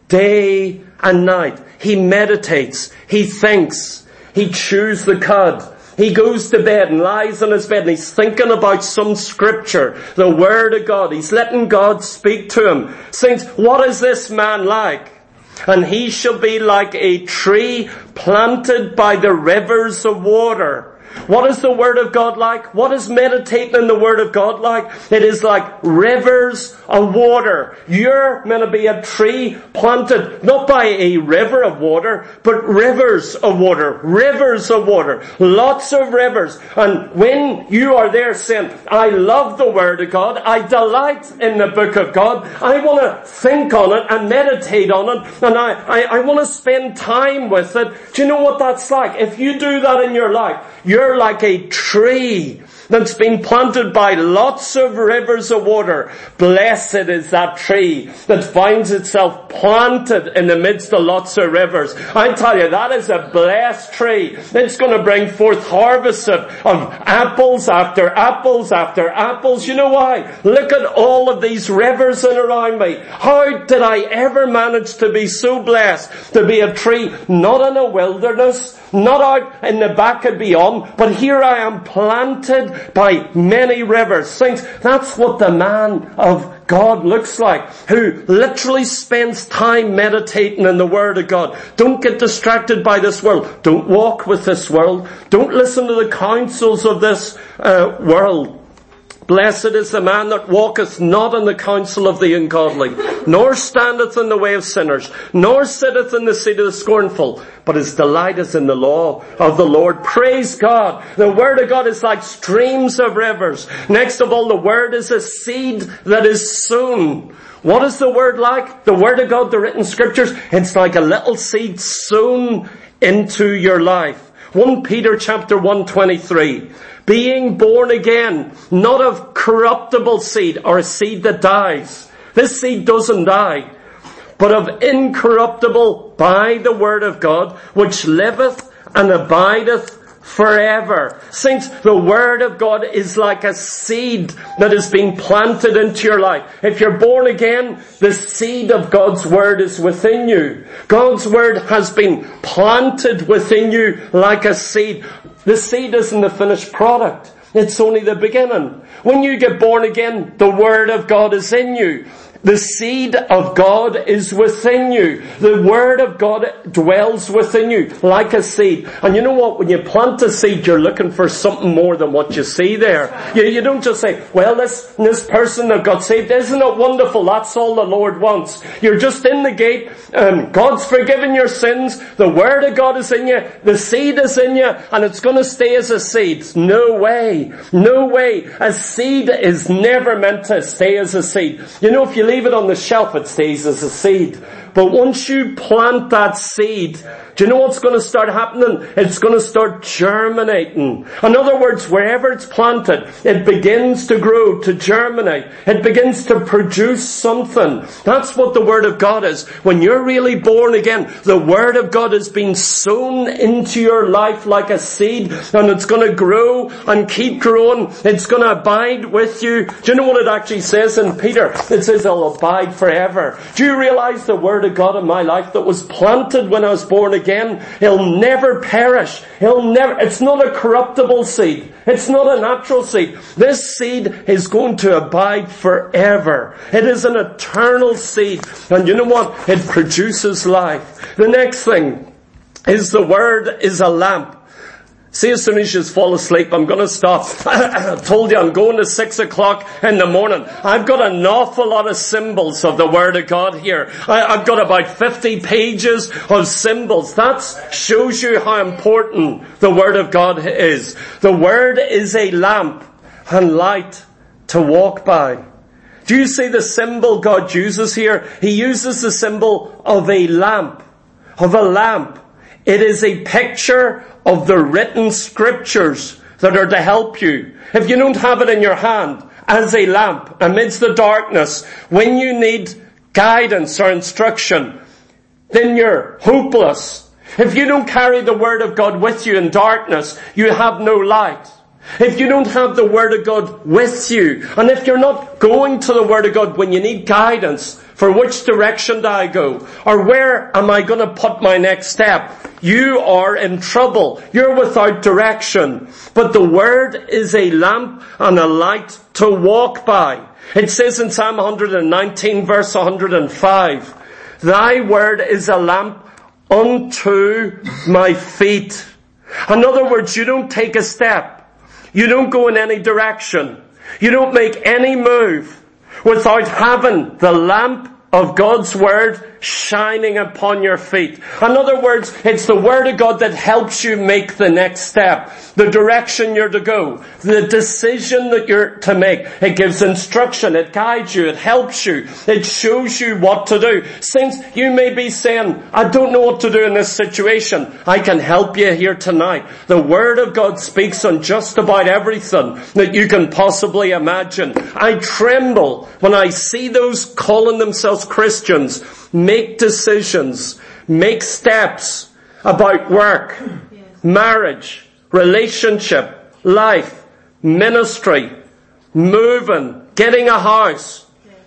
Day and night. He meditates. He thinks. He chews the cud. He goes to bed and lies on his bed and he's thinking about some scripture, the word of God. He's letting God speak to him. Saints, what is this man like? And he shall be like a tree planted by the rivers of water. What is the word of God like? What is meditating in the word of God like? It is like rivers of water. You're meant to be a tree planted not by a river of water, but rivers of water. Rivers of water. Lots of rivers. And when you are there saying, I love the word of God, I delight in the book of God, I want to think on it and meditate on it, and I want to spend time with it. Do you know what that's like? If you do that in your life, you're like a tree that's been planted by lots of rivers of water. Blessed is that tree that finds itself planted in the midst of lots of rivers. I tell you, that is a blessed tree. It's going to bring forth harvests of apples after apples after apples. You know why? Look at all of these rivers in around me. How did I ever manage to be so blessed to be a tree, not in a wilderness, not out in the back and beyond, but here I am planted by many rivers. Saints, that's what the man of God looks like, who literally spends time meditating in the Word of God. Don't get distracted by this world. Don't walk with this world. Don't listen to the counsels of this world. Blessed is the man that walketh not in the counsel of the ungodly, nor standeth in the way of sinners, nor sitteth in the seat of the scornful, but his delight is in the law of the Lord. Praise God. The word of God is like streams of rivers. Next of all, the word is a seed that is sown. What is the word like? The word of God, the written scriptures, it's like a little seed sown into your life. 1 Peter chapter 1:23. Being born again, not of corruptible seed, or a seed that dies. This seed doesn't die, but of incorruptible by the word of God, which liveth and abideth forever. Saints, the word of God is like a seed that has been planted into your life. If you're born again, the seed of God's word is within you. God's word has been planted within you like a seed. The seed isn't the finished product. It's only the beginning. When you get born again, the word of God is in you. The seed of God is within you. The word of God dwells within you like a seed. And you know what? When you plant a seed, you're looking for something more than what you see there. You don't just say, well, this person that got saved, isn't it wonderful? That's all the Lord wants. You're just in the gate. God's forgiven your sins. The word of God is in you. The seed is in you. And it's going to stay as a seed. No way. No way. A seed is never meant to stay as a seed. You know, if you leave it on the shelf, it stays as a seed. But once you plant that seed, do you know what's going to start happening? It's going to start germinating. In other words, wherever it's planted, it begins to grow, to germinate. It begins to produce something. That's what the Word of God is. When you're really born again, the Word of God has been sown into your life like a seed, and it's going to grow and keep growing. It's going to abide with you. Do you know what it actually says in Peter? It says it'll abide forever. Do you realize the Word of God in my life that was planted when I was born again? It'll never perish. It's not a corruptible seed. It's not a natural seed. This seed is going to abide forever. It is an eternal seed. And you know what? It produces life. The next thing is the word is a lamp. See, as soon as you fall asleep, I'm going to stop. I told you I'm going to 6 o'clock in the morning. I've got an awful lot of symbols of the Word of God here. I've got about 50 pages of symbols. That shows you how important the Word of God is. The Word is a lamp and light to walk by. Do you see the symbol God uses here? He uses the symbol of a lamp. Of a lamp. It is a picture of the written scriptures that are to help you. If you don't have it in your hand as a lamp amidst the darkness, when you need guidance or instruction, then you're hopeless. If you don't carry the Word of God with you in darkness, you have no light. If you don't have the Word of God with you, and if you're not going to the Word of God when you need guidance, for which direction do I go? Or where am I going to put my next step? You are in trouble. You're without direction. But the Word is a lamp and a light to walk by. It says in Psalm 119 verse 105, Thy Word is a lamp unto my feet. In other words, you don't take a step. You don't go in any direction. You don't make any move without having the lamp of God's Word shining upon your feet. In other words, it's the Word of God that helps you make the next step, the direction you're to go, the decision that you're to make. It gives instruction, it guides you, it helps you, it shows you what to do. Saints, you may be saying, I don't know what to do in this situation. I can help you here tonight. The Word of God speaks on just about everything that you can possibly imagine. I tremble when I see those calling themselves Christians make decisions, make steps about work, marriage, relationship, life, ministry, moving, getting a house,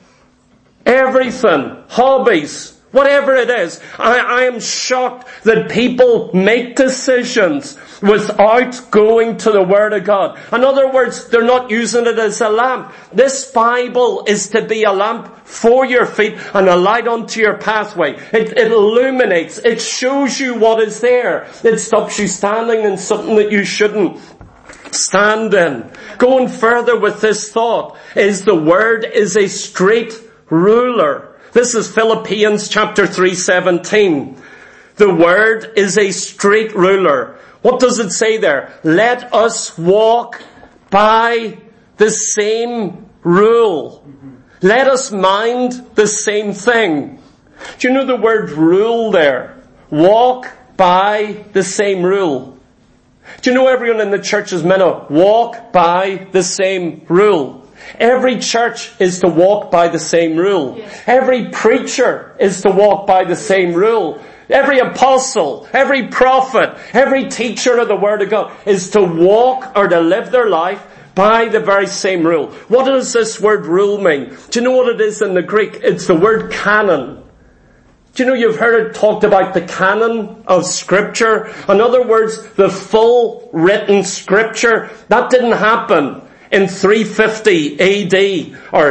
everything, hobbies, whatever it is. I am shocked that people make decisions without going to the Word of God. In other words, they're not using it as a lamp. This Bible is to be a lamp for your feet and a light unto your pathway. It illuminates. It shows you what is there. It stops you standing in something that you shouldn't stand in. Going further with this thought is the Word is a straight ruler. This is Philippians chapter 3:17. The Word is a straight ruler. What does it say there? Let us walk by the same rule. Let us mind the same thing. Do you know the word rule there? Walk by the same rule. Do you know everyone in the church is meant to walk by the same rule? Every church is to walk by the same rule. Yes. Every preacher is to walk by the same rule. Every apostle, every prophet, every teacher of the Word of God is to walk or to live their life by the very same rule. What does this word rule mean? Do you know what it is in the Greek? It's the word canon. Do you know you've heard it talked about the canon of Scripture? In other words, the full written Scripture. That didn't happen in 350 AD or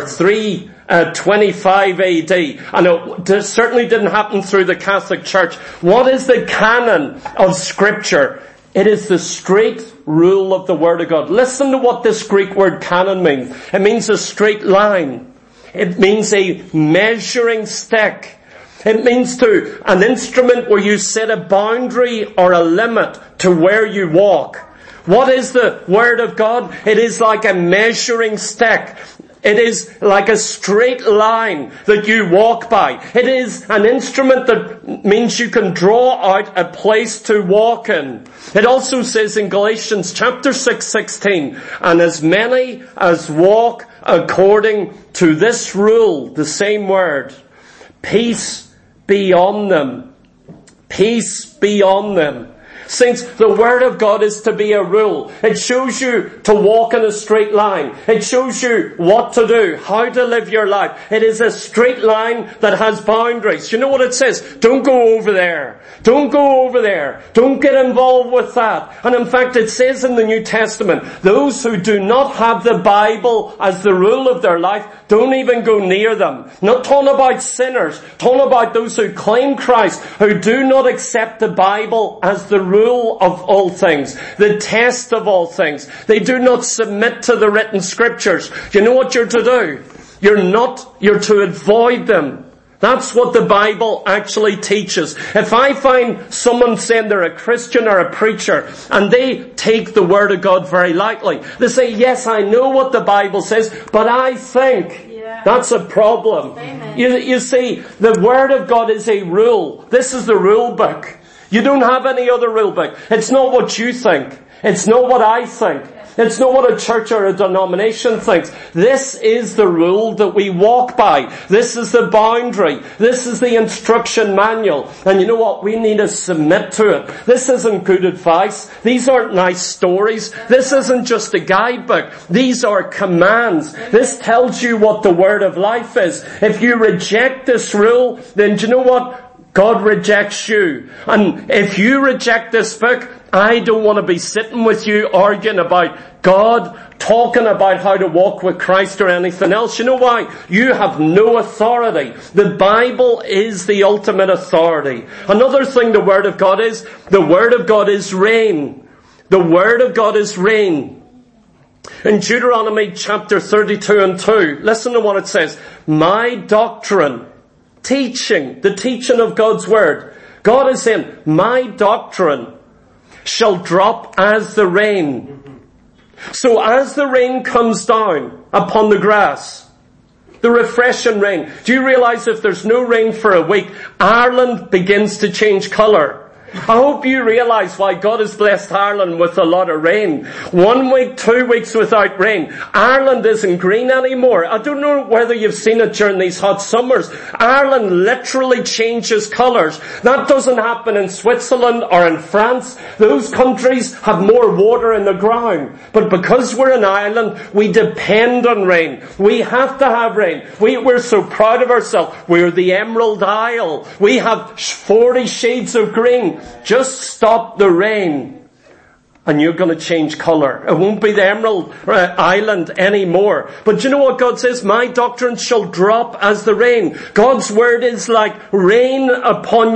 325 AD. And it certainly didn't happen through the Catholic Church. What is the canon of Scripture? It is the straight rule of the Word of God. Listen to what this Greek word canon means. It means a straight line. It means a measuring stick. It means an instrument where you set a boundary or a limit to where you walk. What is the Word of God? It is like a measuring stick. It is like a straight line that you walk by. It is an instrument that means you can draw out a place to walk in. It also says in Galatians chapter 6:16, and as many as walk according to this rule, the same word, peace be on them. Peace be on them. Saints, the Word of God is to be a rule. It shows you to walk in a straight line. It shows you what to do, how to live your life. It is a straight line that has boundaries. You know what it says? Don't go over there. Don't go over there. Don't get involved with that. And in fact, it says in the New Testament, those who do not have the Bible as the rule of their life, don't even go near them. Not talking about sinners, talking about those who claim Christ, who do not accept the Bible as the rule rule of all things, the test of all things. They do not submit to the written scriptures. You know what you're to do? You're to avoid them. That's what the Bible actually teaches. If I find someone saying they're a Christian or a preacher and they take the Word of God very lightly, they say, yes, I know what the Bible says, but I think. That's a problem. You see, the Word of God is a rule. This is the rule book. You don't have any other rule book. It's not what you think. It's not what I think. It's not what a church or a denomination thinks. This is the rule that we walk by. This is the boundary. This is the instruction manual. And you know what? We need to submit to it. This isn't good advice. These aren't nice stories. This isn't just a guidebook. These are commands. This tells you what the word of life is. If you reject this rule, then do you know what? God rejects you. And if you reject this book, I don't want to be sitting with you arguing about God, talking about how to walk with Christ or anything else. You know why? You have no authority. The Bible is the ultimate authority. Another thing the Word of God is rain. The Word of God is rain. In Deuteronomy chapter 32 and 2, listen to what it says. My doctrine, the teaching of God's Word. God is saying, my doctrine shall drop as the rain. So as the rain comes down upon the grass, the refreshing rain, do you realize if there's no rain for a week, Ireland begins to change colour? I hope you realize why God has blessed Ireland with a lot of rain. 1 week, 2 weeks without rain. Ireland isn't green anymore. I don't know whether you've seen it during these hot summers. Ireland literally changes colours. That doesn't happen in Switzerland or in France. Those countries have more water in the ground. But because we're an island, we depend on rain. We have to have rain. We're so proud of ourselves. We're the Emerald Isle. We have 40 shades of green. Just stop the rain and you're going to change colour. It won't be the Emerald Island anymore. But you know what God says? My doctrine shall drop as the rain. God's word is like rain upon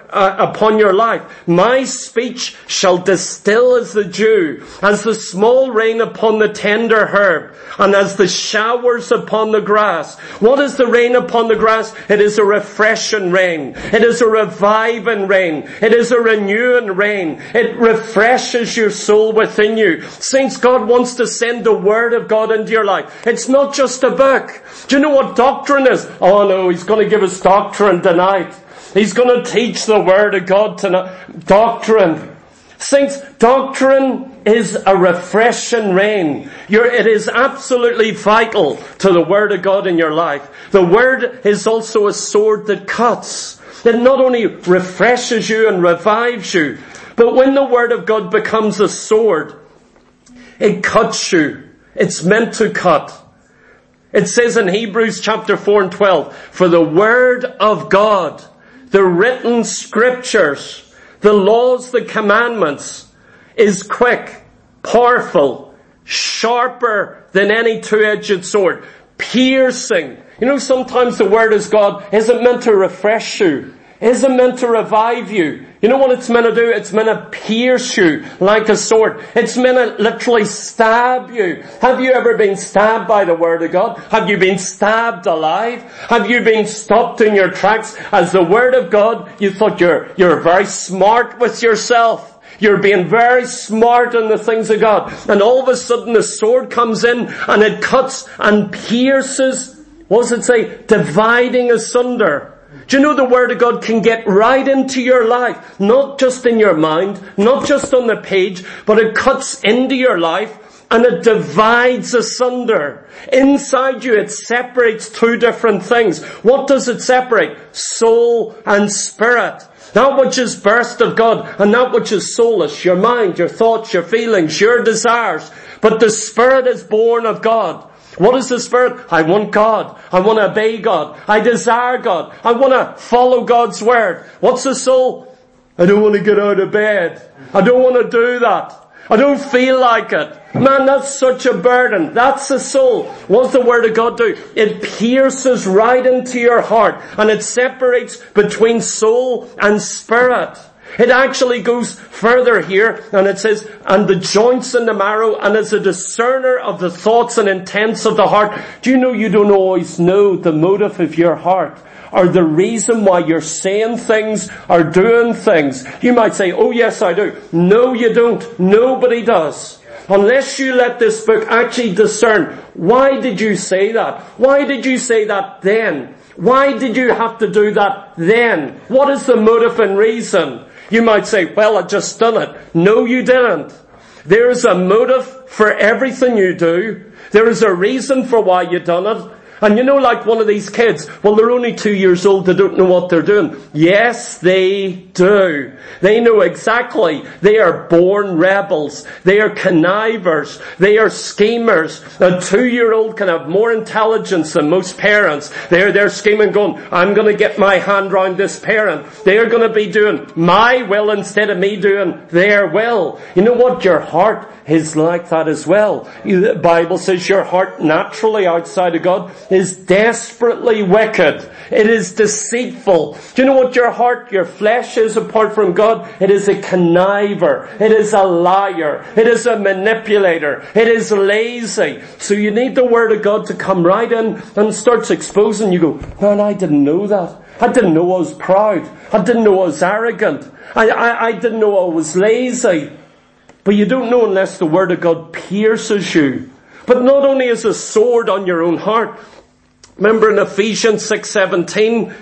your life. My speech shall distill as the dew, as the small rain upon the tender herb, and as the showers upon the grass. What is the rain upon the grass? It is a refreshing rain. It is a reviving rain. It is a renewing rain. It refreshes your soul within you. Saints, God wants to send the Word of God into your life. It's not just a book. Do you know what doctrine is? Oh no, He's going to give us doctrine tonight. He's going to teach the Word of God tonight. Doctrine. Saints, doctrine is a refreshing rain. It is absolutely vital to the Word of God in your life. The Word is also a sword that cuts. It not only refreshes you and revives you, but when the Word of God becomes a sword, it cuts you. It's meant to cut. It says in Hebrews chapter 4 and 12, for the Word of God, the written scriptures, the laws, the commandments, is quick, powerful, sharper than any two-edged sword, piercing. You know, sometimes the Word of God isn't meant to refresh you, isn't meant to revive you. You know what it's meant to do? It's meant to pierce you like a sword. It's meant to literally stab you. Have you ever been stabbed by the Word of God? Have you been stabbed alive? Have you been stopped in your tracks? As the Word of God, you thought you're very smart with yourself. You're being very smart in the things of God. And all of a sudden the sword comes in and it cuts and pierces. What does it say? Dividing asunder. Do you know the Word of God can get right into your life? Not just in your mind, not just on the page, but it cuts into your life and it divides asunder. Inside you it separates two different things. What does it separate? Soul and spirit. That which is birthed of God and that which is soulless. Your mind, your thoughts, your feelings, your desires. But the Spirit is born of God. What is the Spirit? I want God. I want to obey God. I desire God. I want to follow God's Word. What's the soul? I don't want to get out of bed. I don't want to do that. I don't feel like it. Man, that's such a burden. That's the soul. What does the Word of God do? It pierces right into your heart and it separates between soul and spirit. It actually goes further here, and it says, and the joints and the marrow, and is a discerner of the thoughts and intents of the heart. Do you know you don't always know the motive of your heart, or the reason why you're saying things or doing things? You might say, oh yes, I do. No, you don't. Nobody does. Unless you let this book actually discern, why did you say that? Why did you say that then? Why did you have to do that then? What is the motive and reason? You might say, well, I just done it. No, you didn't. There is a motive for everything you do. There is a reason for why you done it. And you know, like one of these kids, well, they're only 2 years old, they don't know what they're doing. Yes, they do. They know exactly. They are born rebels. They are connivers. They are schemers. A 2-year-old can have more intelligence than most parents. They're scheming, going, I'm going to get my hand round this parent. They're going to be doing my will instead of me doing their will. You know what? Your heart is like that as well. The Bible says your heart naturally outside of God is desperately wicked. It is deceitful. Do you know what your heart, your flesh is apart from God? It is a conniver. It is a liar. It is a manipulator. It is lazy. So you need the Word of God to come right in and starts exposing. You go, man, I didn't know that. I didn't know I was proud. I didn't know I was arrogant. I didn't know I was lazy. But you don't know unless the Word of God pierces you. But not only is a sword on your own heart. Remember in Ephesians 6:17,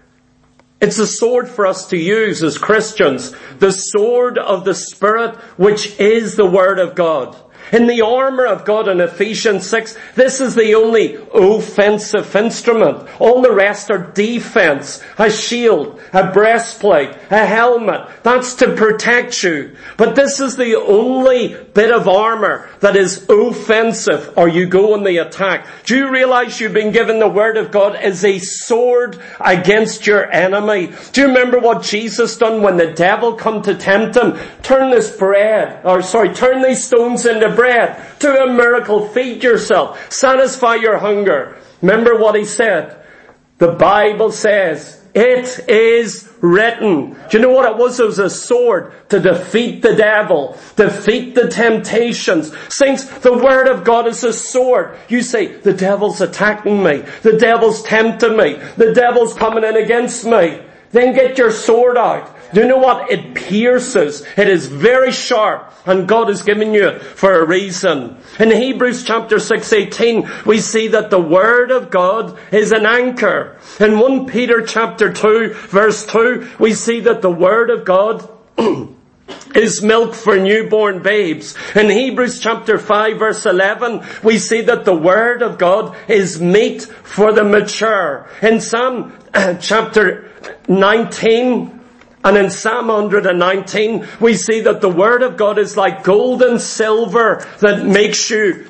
it's a sword for us to use as Christians. The sword of the Spirit, which is the Word of God. In the armour of God in Ephesians 6, this is the only offensive instrument. All the rest are defense. A shield, a breastplate, a helmet. That's to protect you. But this is the only bit of armour that is offensive, or you go on the attack. Do you realise you've been given the Word of God as a sword against your enemy? Do you remember what Jesus done when the devil come to tempt him? Turn these stones into bread. Do a miracle. Feed yourself. Satisfy your hunger. Remember what he said? The Bible says, it is written. Do you know what it was? It was a sword to defeat the devil, defeat the temptations. Saints, the Word of God is a sword. You say, the devil's attacking me. The devil's tempting me. The devil's coming in against me. Then get your sword out. Do you know what? It pierces. It is very sharp. And God has given you it for a reason. In Hebrews chapter 6:18, we see that the Word of God is an anchor. In 1 Peter chapter 2, verse 2, we see that the Word of God is milk for newborn babes. In Hebrews chapter 5, verse 11, we see that the Word of God is meat for the mature. In Psalm chapter 19, and in Psalm 119, we see that the Word of God is like gold and silver that makes you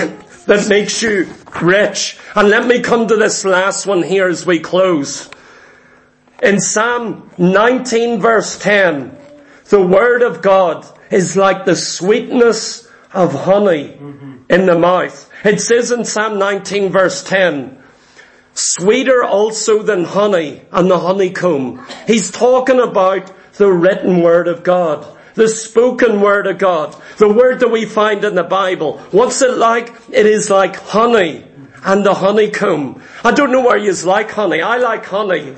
rich. And let me come to this last one here as we close. In Psalm 19 verse 10, the Word of God is like the sweetness of honey in the mouth. It says in Psalm 19 verse 10, sweeter also than honey and the honeycomb. He's talking about the written Word of God, the spoken Word of God, the Word that we find in the Bible. What's it like? It is like honey and the honeycomb. I don't know where you like honey. I like honey.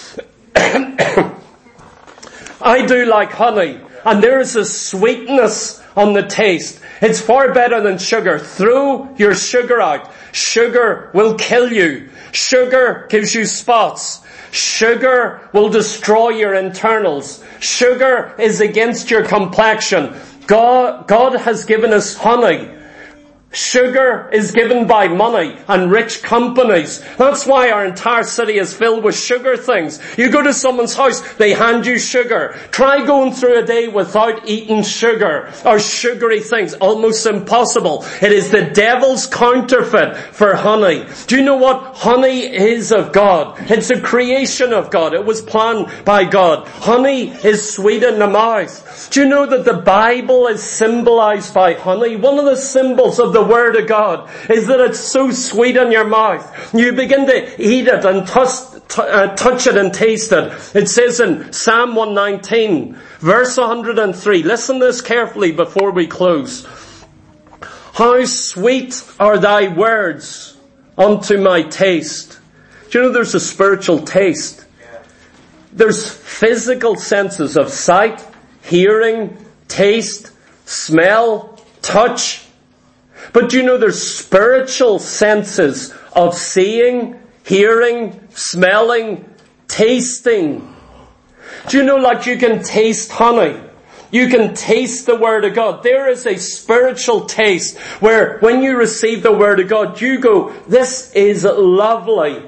I do like honey. And there is a sweetness on the taste. It's far better than sugar. Throw your sugar out. Sugar will kill you. Sugar gives you spots. Sugar will destroy your internals. Sugar is against your complexion. God has given us honey. Sugar is given by money and rich companies. That's why our entire city is filled with sugar things. You go to someone's house, they hand you sugar. Try going through a day without eating sugar or sugary things. Almost impossible. It is the devil's counterfeit for honey. Do you know what honey is of God? It's a creation of God. It was planned by God. Honey is sweet in the mouth. Do you know that the Bible is symbolized by honey? One of the symbols of the Word of God is that it's so sweet in your mouth. You begin to eat it and touch it and taste it. It says in Psalm 119, verse 103, listen to this carefully before we close. How sweet are thy words unto my taste. Do you know there's a spiritual taste? There's physical senses of sight, hearing, taste, smell, touch. But do you know there's spiritual senses of seeing, hearing, smelling, tasting? Do you know, like you can taste honey? You can taste the Word of God. There is a spiritual taste where when you receive the Word of God, you go, this is lovely.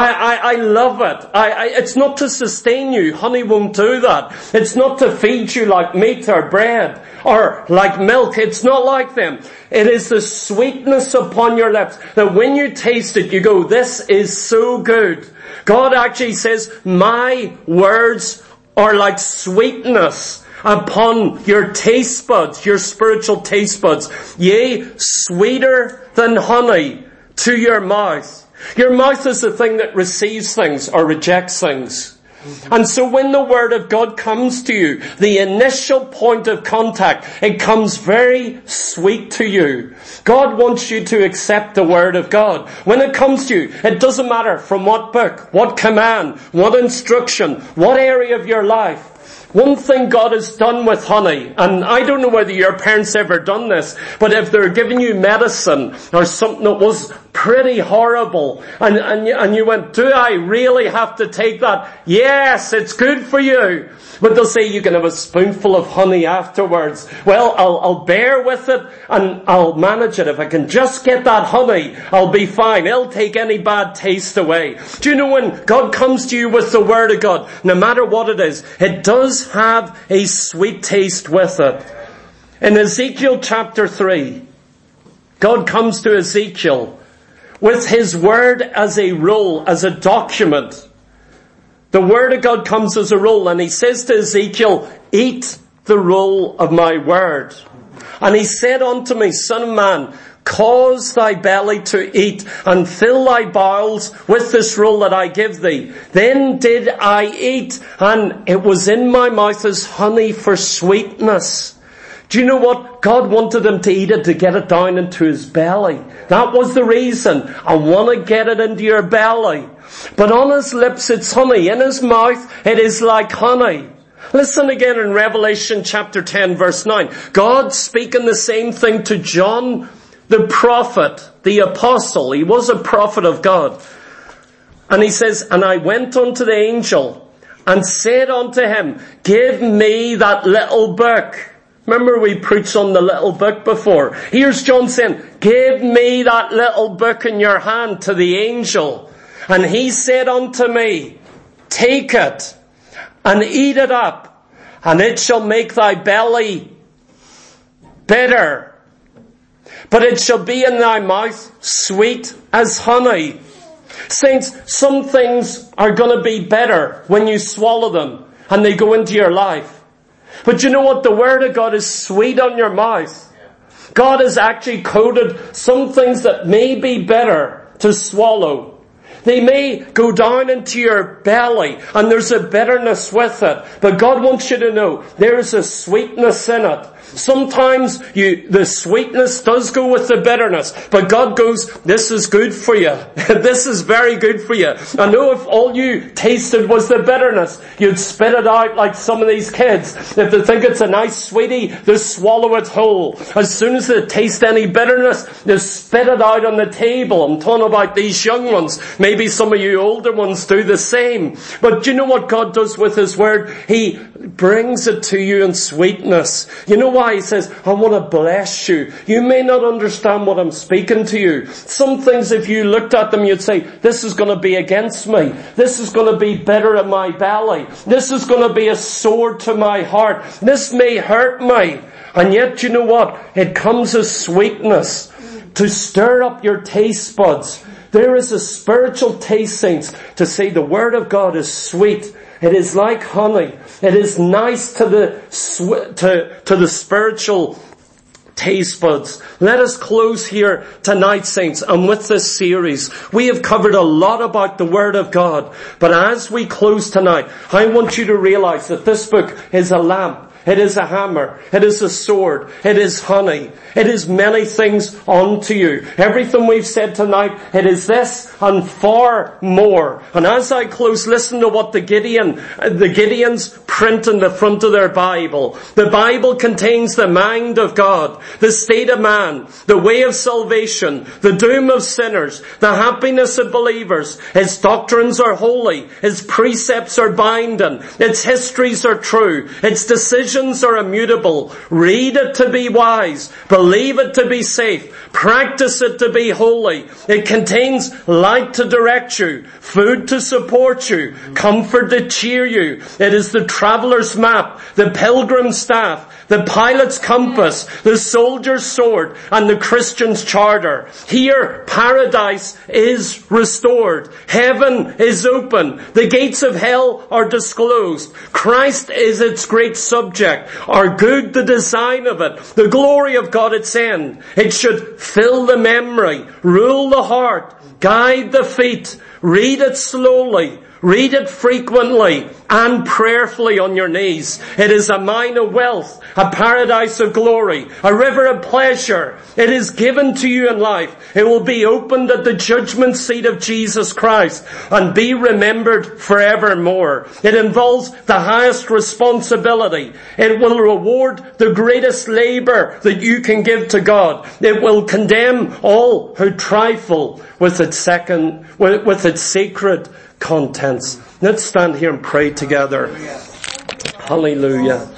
I love it. It's not to sustain you. Honey won't do that. It's not to feed you like meat or bread or like milk. It's not like them. It is the sweetness upon your lips that when you taste it, you go, this is so good. God actually says, my words are like sweetness upon your taste buds, your spiritual taste buds. Yea, sweeter than honey to your mouth. Your mouth is the thing that receives things or rejects things. And so when the Word of God comes to you, the initial point of contact, it comes very sweet to you. God wants you to accept the Word of God. When it comes to you, it doesn't matter from what book, what command, what instruction, what area of your life. One thing God has done with honey, and I don't know whether your parents ever done this, but if they're giving you medicine or something that was pretty horrible, and you went, do I really have to take that? Yes, it's good for you. But they'll say you can have a spoonful of honey afterwards. Well, I'll bear with it and I'll manage it. If I can just get that honey, I'll be fine. It'll take any bad taste away. Do you know when God comes to you with the Word of God, no matter what it is, it does have a sweet taste with it. In Ezekiel chapter 3, God comes to Ezekiel with His Word as a roll, as a document. The Word of God comes as a roll, and He says to Ezekiel, eat the roll of my Word. And He said unto me, Son of man, cause thy belly to eat, and fill thy bowels with this roll that I give thee. Then did I eat, and it was in my mouth as honey for sweetness. Do you know what? God wanted him to eat it to get it down into his belly. That was the reason. I want to get it into your belly. But on his lips it's honey. In his mouth it is like honey. Listen again in Revelation chapter 10 verse 9. God speaking the same thing to John the prophet, the apostle. He was a prophet of God. And he says, and I went unto the angel and said unto him, give me that little book. Remember we preached on the little book before. Here's John saying, give me that little book in your hand to the angel. And he said unto me, take it and eat it up, and it shall make thy belly bitter, but it shall be in thy mouth sweet as honey. Saints, some things are going to be bitter when you swallow them and they go into your life. But you know what? The Word of God is sweet on your mouth. God has actually coded some things that may be bitter to swallow. They may go down into your belly and there's a bitterness with it. But God wants you to know there's a sweetness in it. Sometimes the sweetness does go with the bitterness, but God goes, this is good for you. This is very good for you. I know if all you tasted was the bitterness, you'd spit it out like some of these kids. If they think it's a nice sweetie, they swallow it whole. As soon as they taste any bitterness, they spit it out on the table. I'm talking about these young ones. Maybe some of you older ones do the same. But do you know what God does with His Word? He brings it to you in sweetness. You know why? He says, I want to bless you. You may not understand what I'm speaking to you. Some things, if you looked at them, you'd say, this is going to be against me. This is going to be bitter in my belly. This is going to be a sword to my heart. This may hurt me. And yet, you know what? It comes as sweetness to stir up your taste buds. There is a spiritual taste, saints, to say the Word of God is sweet. It is like honey. It is nice to the spiritual taste buds. Let us close here tonight, saints, and with this series. We have covered a lot about the Word of God, but as we close tonight, I want you to realize that this book is a lamp. It is a hammer. It is a sword. It is honey. It is many things unto you. Everything we've said tonight, it is this and far more. And as I close, listen to what the Gideons print in the front of their Bible. The Bible contains the mind of God, the state of man, the way of salvation, the doom of sinners, the happiness of believers. His doctrines are holy. His precepts are binding. Its histories are true. Its decisions are immutable. Read it to be wise. Believe it to be safe. Practice it to be holy. It contains light to direct you, food to support you, comfort to cheer you. It is the traveler's map, the pilgrim's staff, the pilot's compass, the soldier's sword, and the Christian's charter. Here, paradise is restored. Heaven is open. The gates of hell are disclosed. Christ is its great subject. Are good the design of it, the glory of God its end. It should fill the memory, rule the heart, guide the feet. Read it slowly. Read it frequently and prayerfully on your knees. It is a mine of wealth, a paradise of glory, a river of pleasure. It is given to you in life. It will be opened at the judgment seat of Jesus Christ and be remembered forevermore. It involves the highest responsibility. It will reward the greatest labor that you can give to God. It will condemn all who trifle with its sacred contents. Let's stand here and pray together. Hallelujah.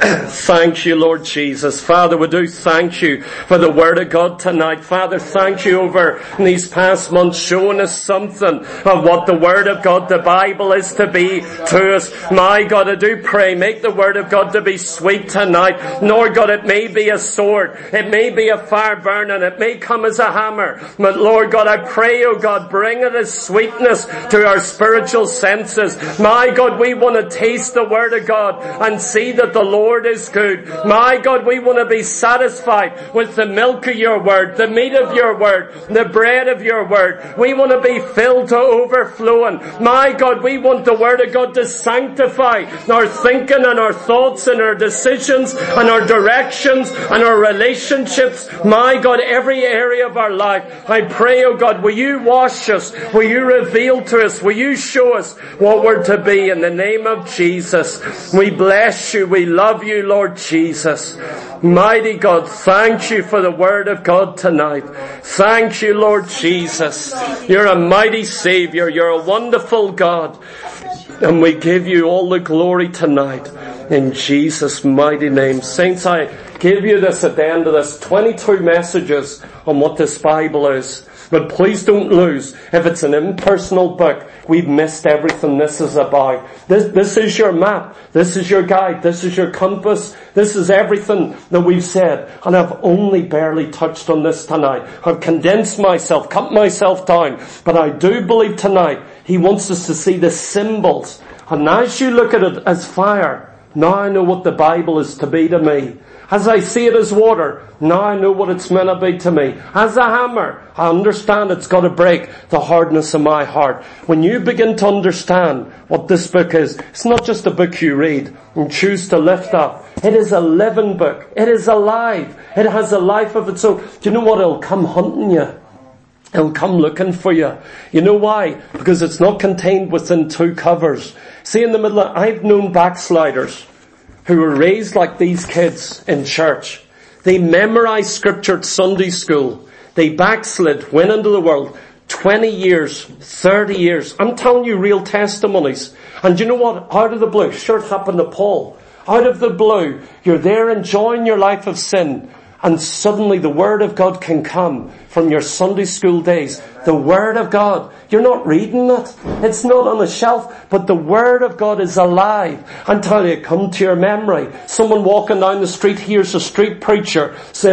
Thank you, Lord Jesus. Father, we do thank you for the Word of God tonight. Father, thank you over these past months showing us something of what the Word of God, the Bible, is to be to us. My God, I do pray, make the Word of God to be sweet tonight. Lord God, it may be a sword. It may be a fire burning. It may come as a hammer. But Lord God, I pray, oh God, bring it as sweetness to our spiritual senses. My God, we want to taste the Word of God and see that the Lord is good. My God, we want to be satisfied with the milk of your word, the meat of your word, the bread of your word. We want to be filled to overflowing. My God, we want the Word of God to sanctify our thinking and our thoughts and our decisions and our directions and our relationships. My God, every area of our life. I pray, oh God, will you wash us? Will you reveal to us? Will you show us what we're to be in the name of Jesus? We bless you. We love you, Lord Jesus. Mighty God, thank you for the Word of God tonight. Thank you, Lord Jesus. You're a mighty Savior. You're a wonderful God. And we give you all the glory tonight in Jesus' mighty name. Saints, I give you this at the end of this, 22 messages on what this Bible is. But please don't lose. If it's an impersonal book, we've missed everything this is about. This is your map. This is your guide. This is your compass. This is everything that we've said. And I've only barely touched on this tonight. I've condensed myself, cut myself down. But I do believe tonight He wants us to see the symbols. And as you look at it as fire, now I know what the Bible is to be to me. As I see it as water, now I know what it's meant to be to me. As a hammer, I understand it's got to break the hardness of my heart. When you begin to understand what this book is, it's not just a book you read and choose to lift up. It is a living book. It is alive. It has a life of its own. Do you know what? It'll come hunting you. It'll come looking for you. You know why? Because it's not contained within two covers. See, in the middle I've known backsliders who were raised like these kids in church. They memorized scripture at Sunday school. They backslid, went into the world, 20 years, 30 years. I'm telling you real testimonies. And you know what? Out of the blue, sure it happened to Paul. Out of the blue, you're there enjoying your life of sin. And suddenly the Word of God can come from your Sunday school days. The Word of God. You're not reading it. It's not on a shelf. But the Word of God is alive. Until you come to your memory. Someone walking down the street hears a street preacher saying,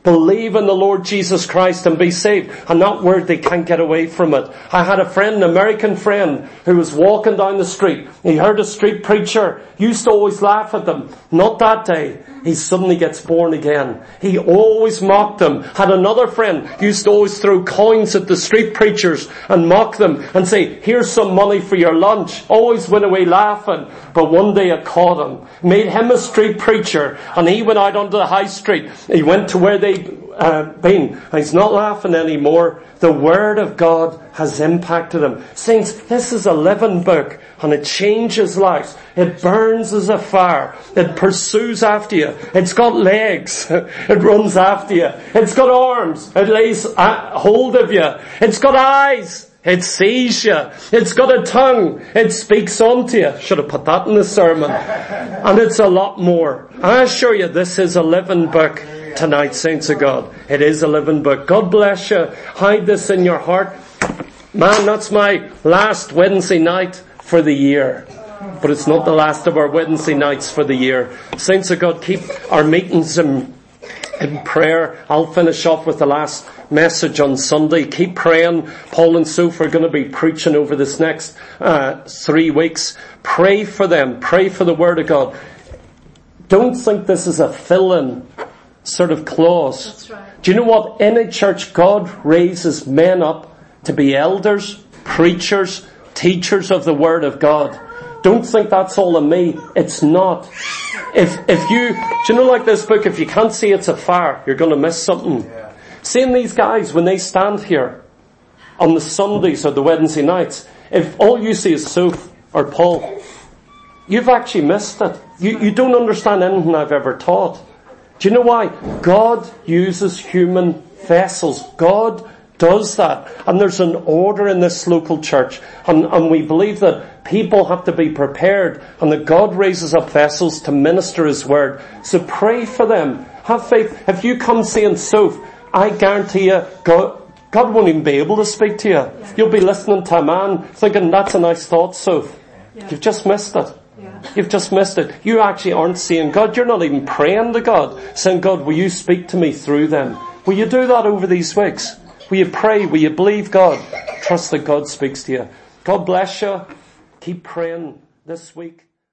believe in the Lord Jesus Christ and be saved. And that word, they can't get away from it. I had a friend, an American friend, who was walking down the street. He heard a street preacher, used to always laugh at them. Not that day. He suddenly gets born again. He always mocked them. Had another friend, used to always throw coins at the street preachers and mock them and say, here's some money for your lunch. Always went away laughing. But one day it caught him. Made him a street preacher. And he went out onto the high street. He went to where they'd been. And he's not laughing anymore. The Word of God has impacted him. Saints, this is a living book. And it changes lives. It burns as a fire. It pursues after you. It's got legs. It runs after you. It's got arms. It lays hold of you. It's got eyes. It sees you. It's got a tongue. It speaks unto you. Should have put that in the sermon. And it's a lot more. I assure you, this is a living book tonight, saints of God. It is a living book. God bless you. Hide this in your heart. Man, that's my last Wednesday night for the year. But it's not the last of our Wednesday nights for the year. Saints of God, keep our meetings in prayer. I'll finish off with the last message on Sunday. Keep praying. Paul and Soph are going to be preaching over this next 3 weeks. Pray for them. Pray for the Word of God. Don't think this is a fill-in sort of clause. That's right. Do you know what? In a church, God raises men up to be elders, preachers, teachers of the Word of God. Don't think that's all in me. It's not. If you, do you know, like this book, if you can't see it's a fire, you're going to miss something. Yeah. Seeing these guys, when they stand here on the Sundays or the Wednesday nights, if all you see is Soph or Paul, you've actually missed it. You don't understand anything I've ever taught. Do you know why? God uses human vessels. God does that. And there's an order in this local church. And we believe that people have to be prepared and that God raises up vessels to minister His Word. So pray for them. Have faith. If you come seeing Soph, I guarantee you, God won't even be able to speak to you. Yeah. You'll be listening to a man thinking, that's a nice thought, Soph. Yeah. You've just missed it. Yeah. You've just missed it. You actually aren't seeing God. You're not even praying to God, saying, God, will you speak to me through them? Will you do that over these weeks? Will you pray? Will you believe God? Trust that God speaks to you. God bless you. Keep praying this week.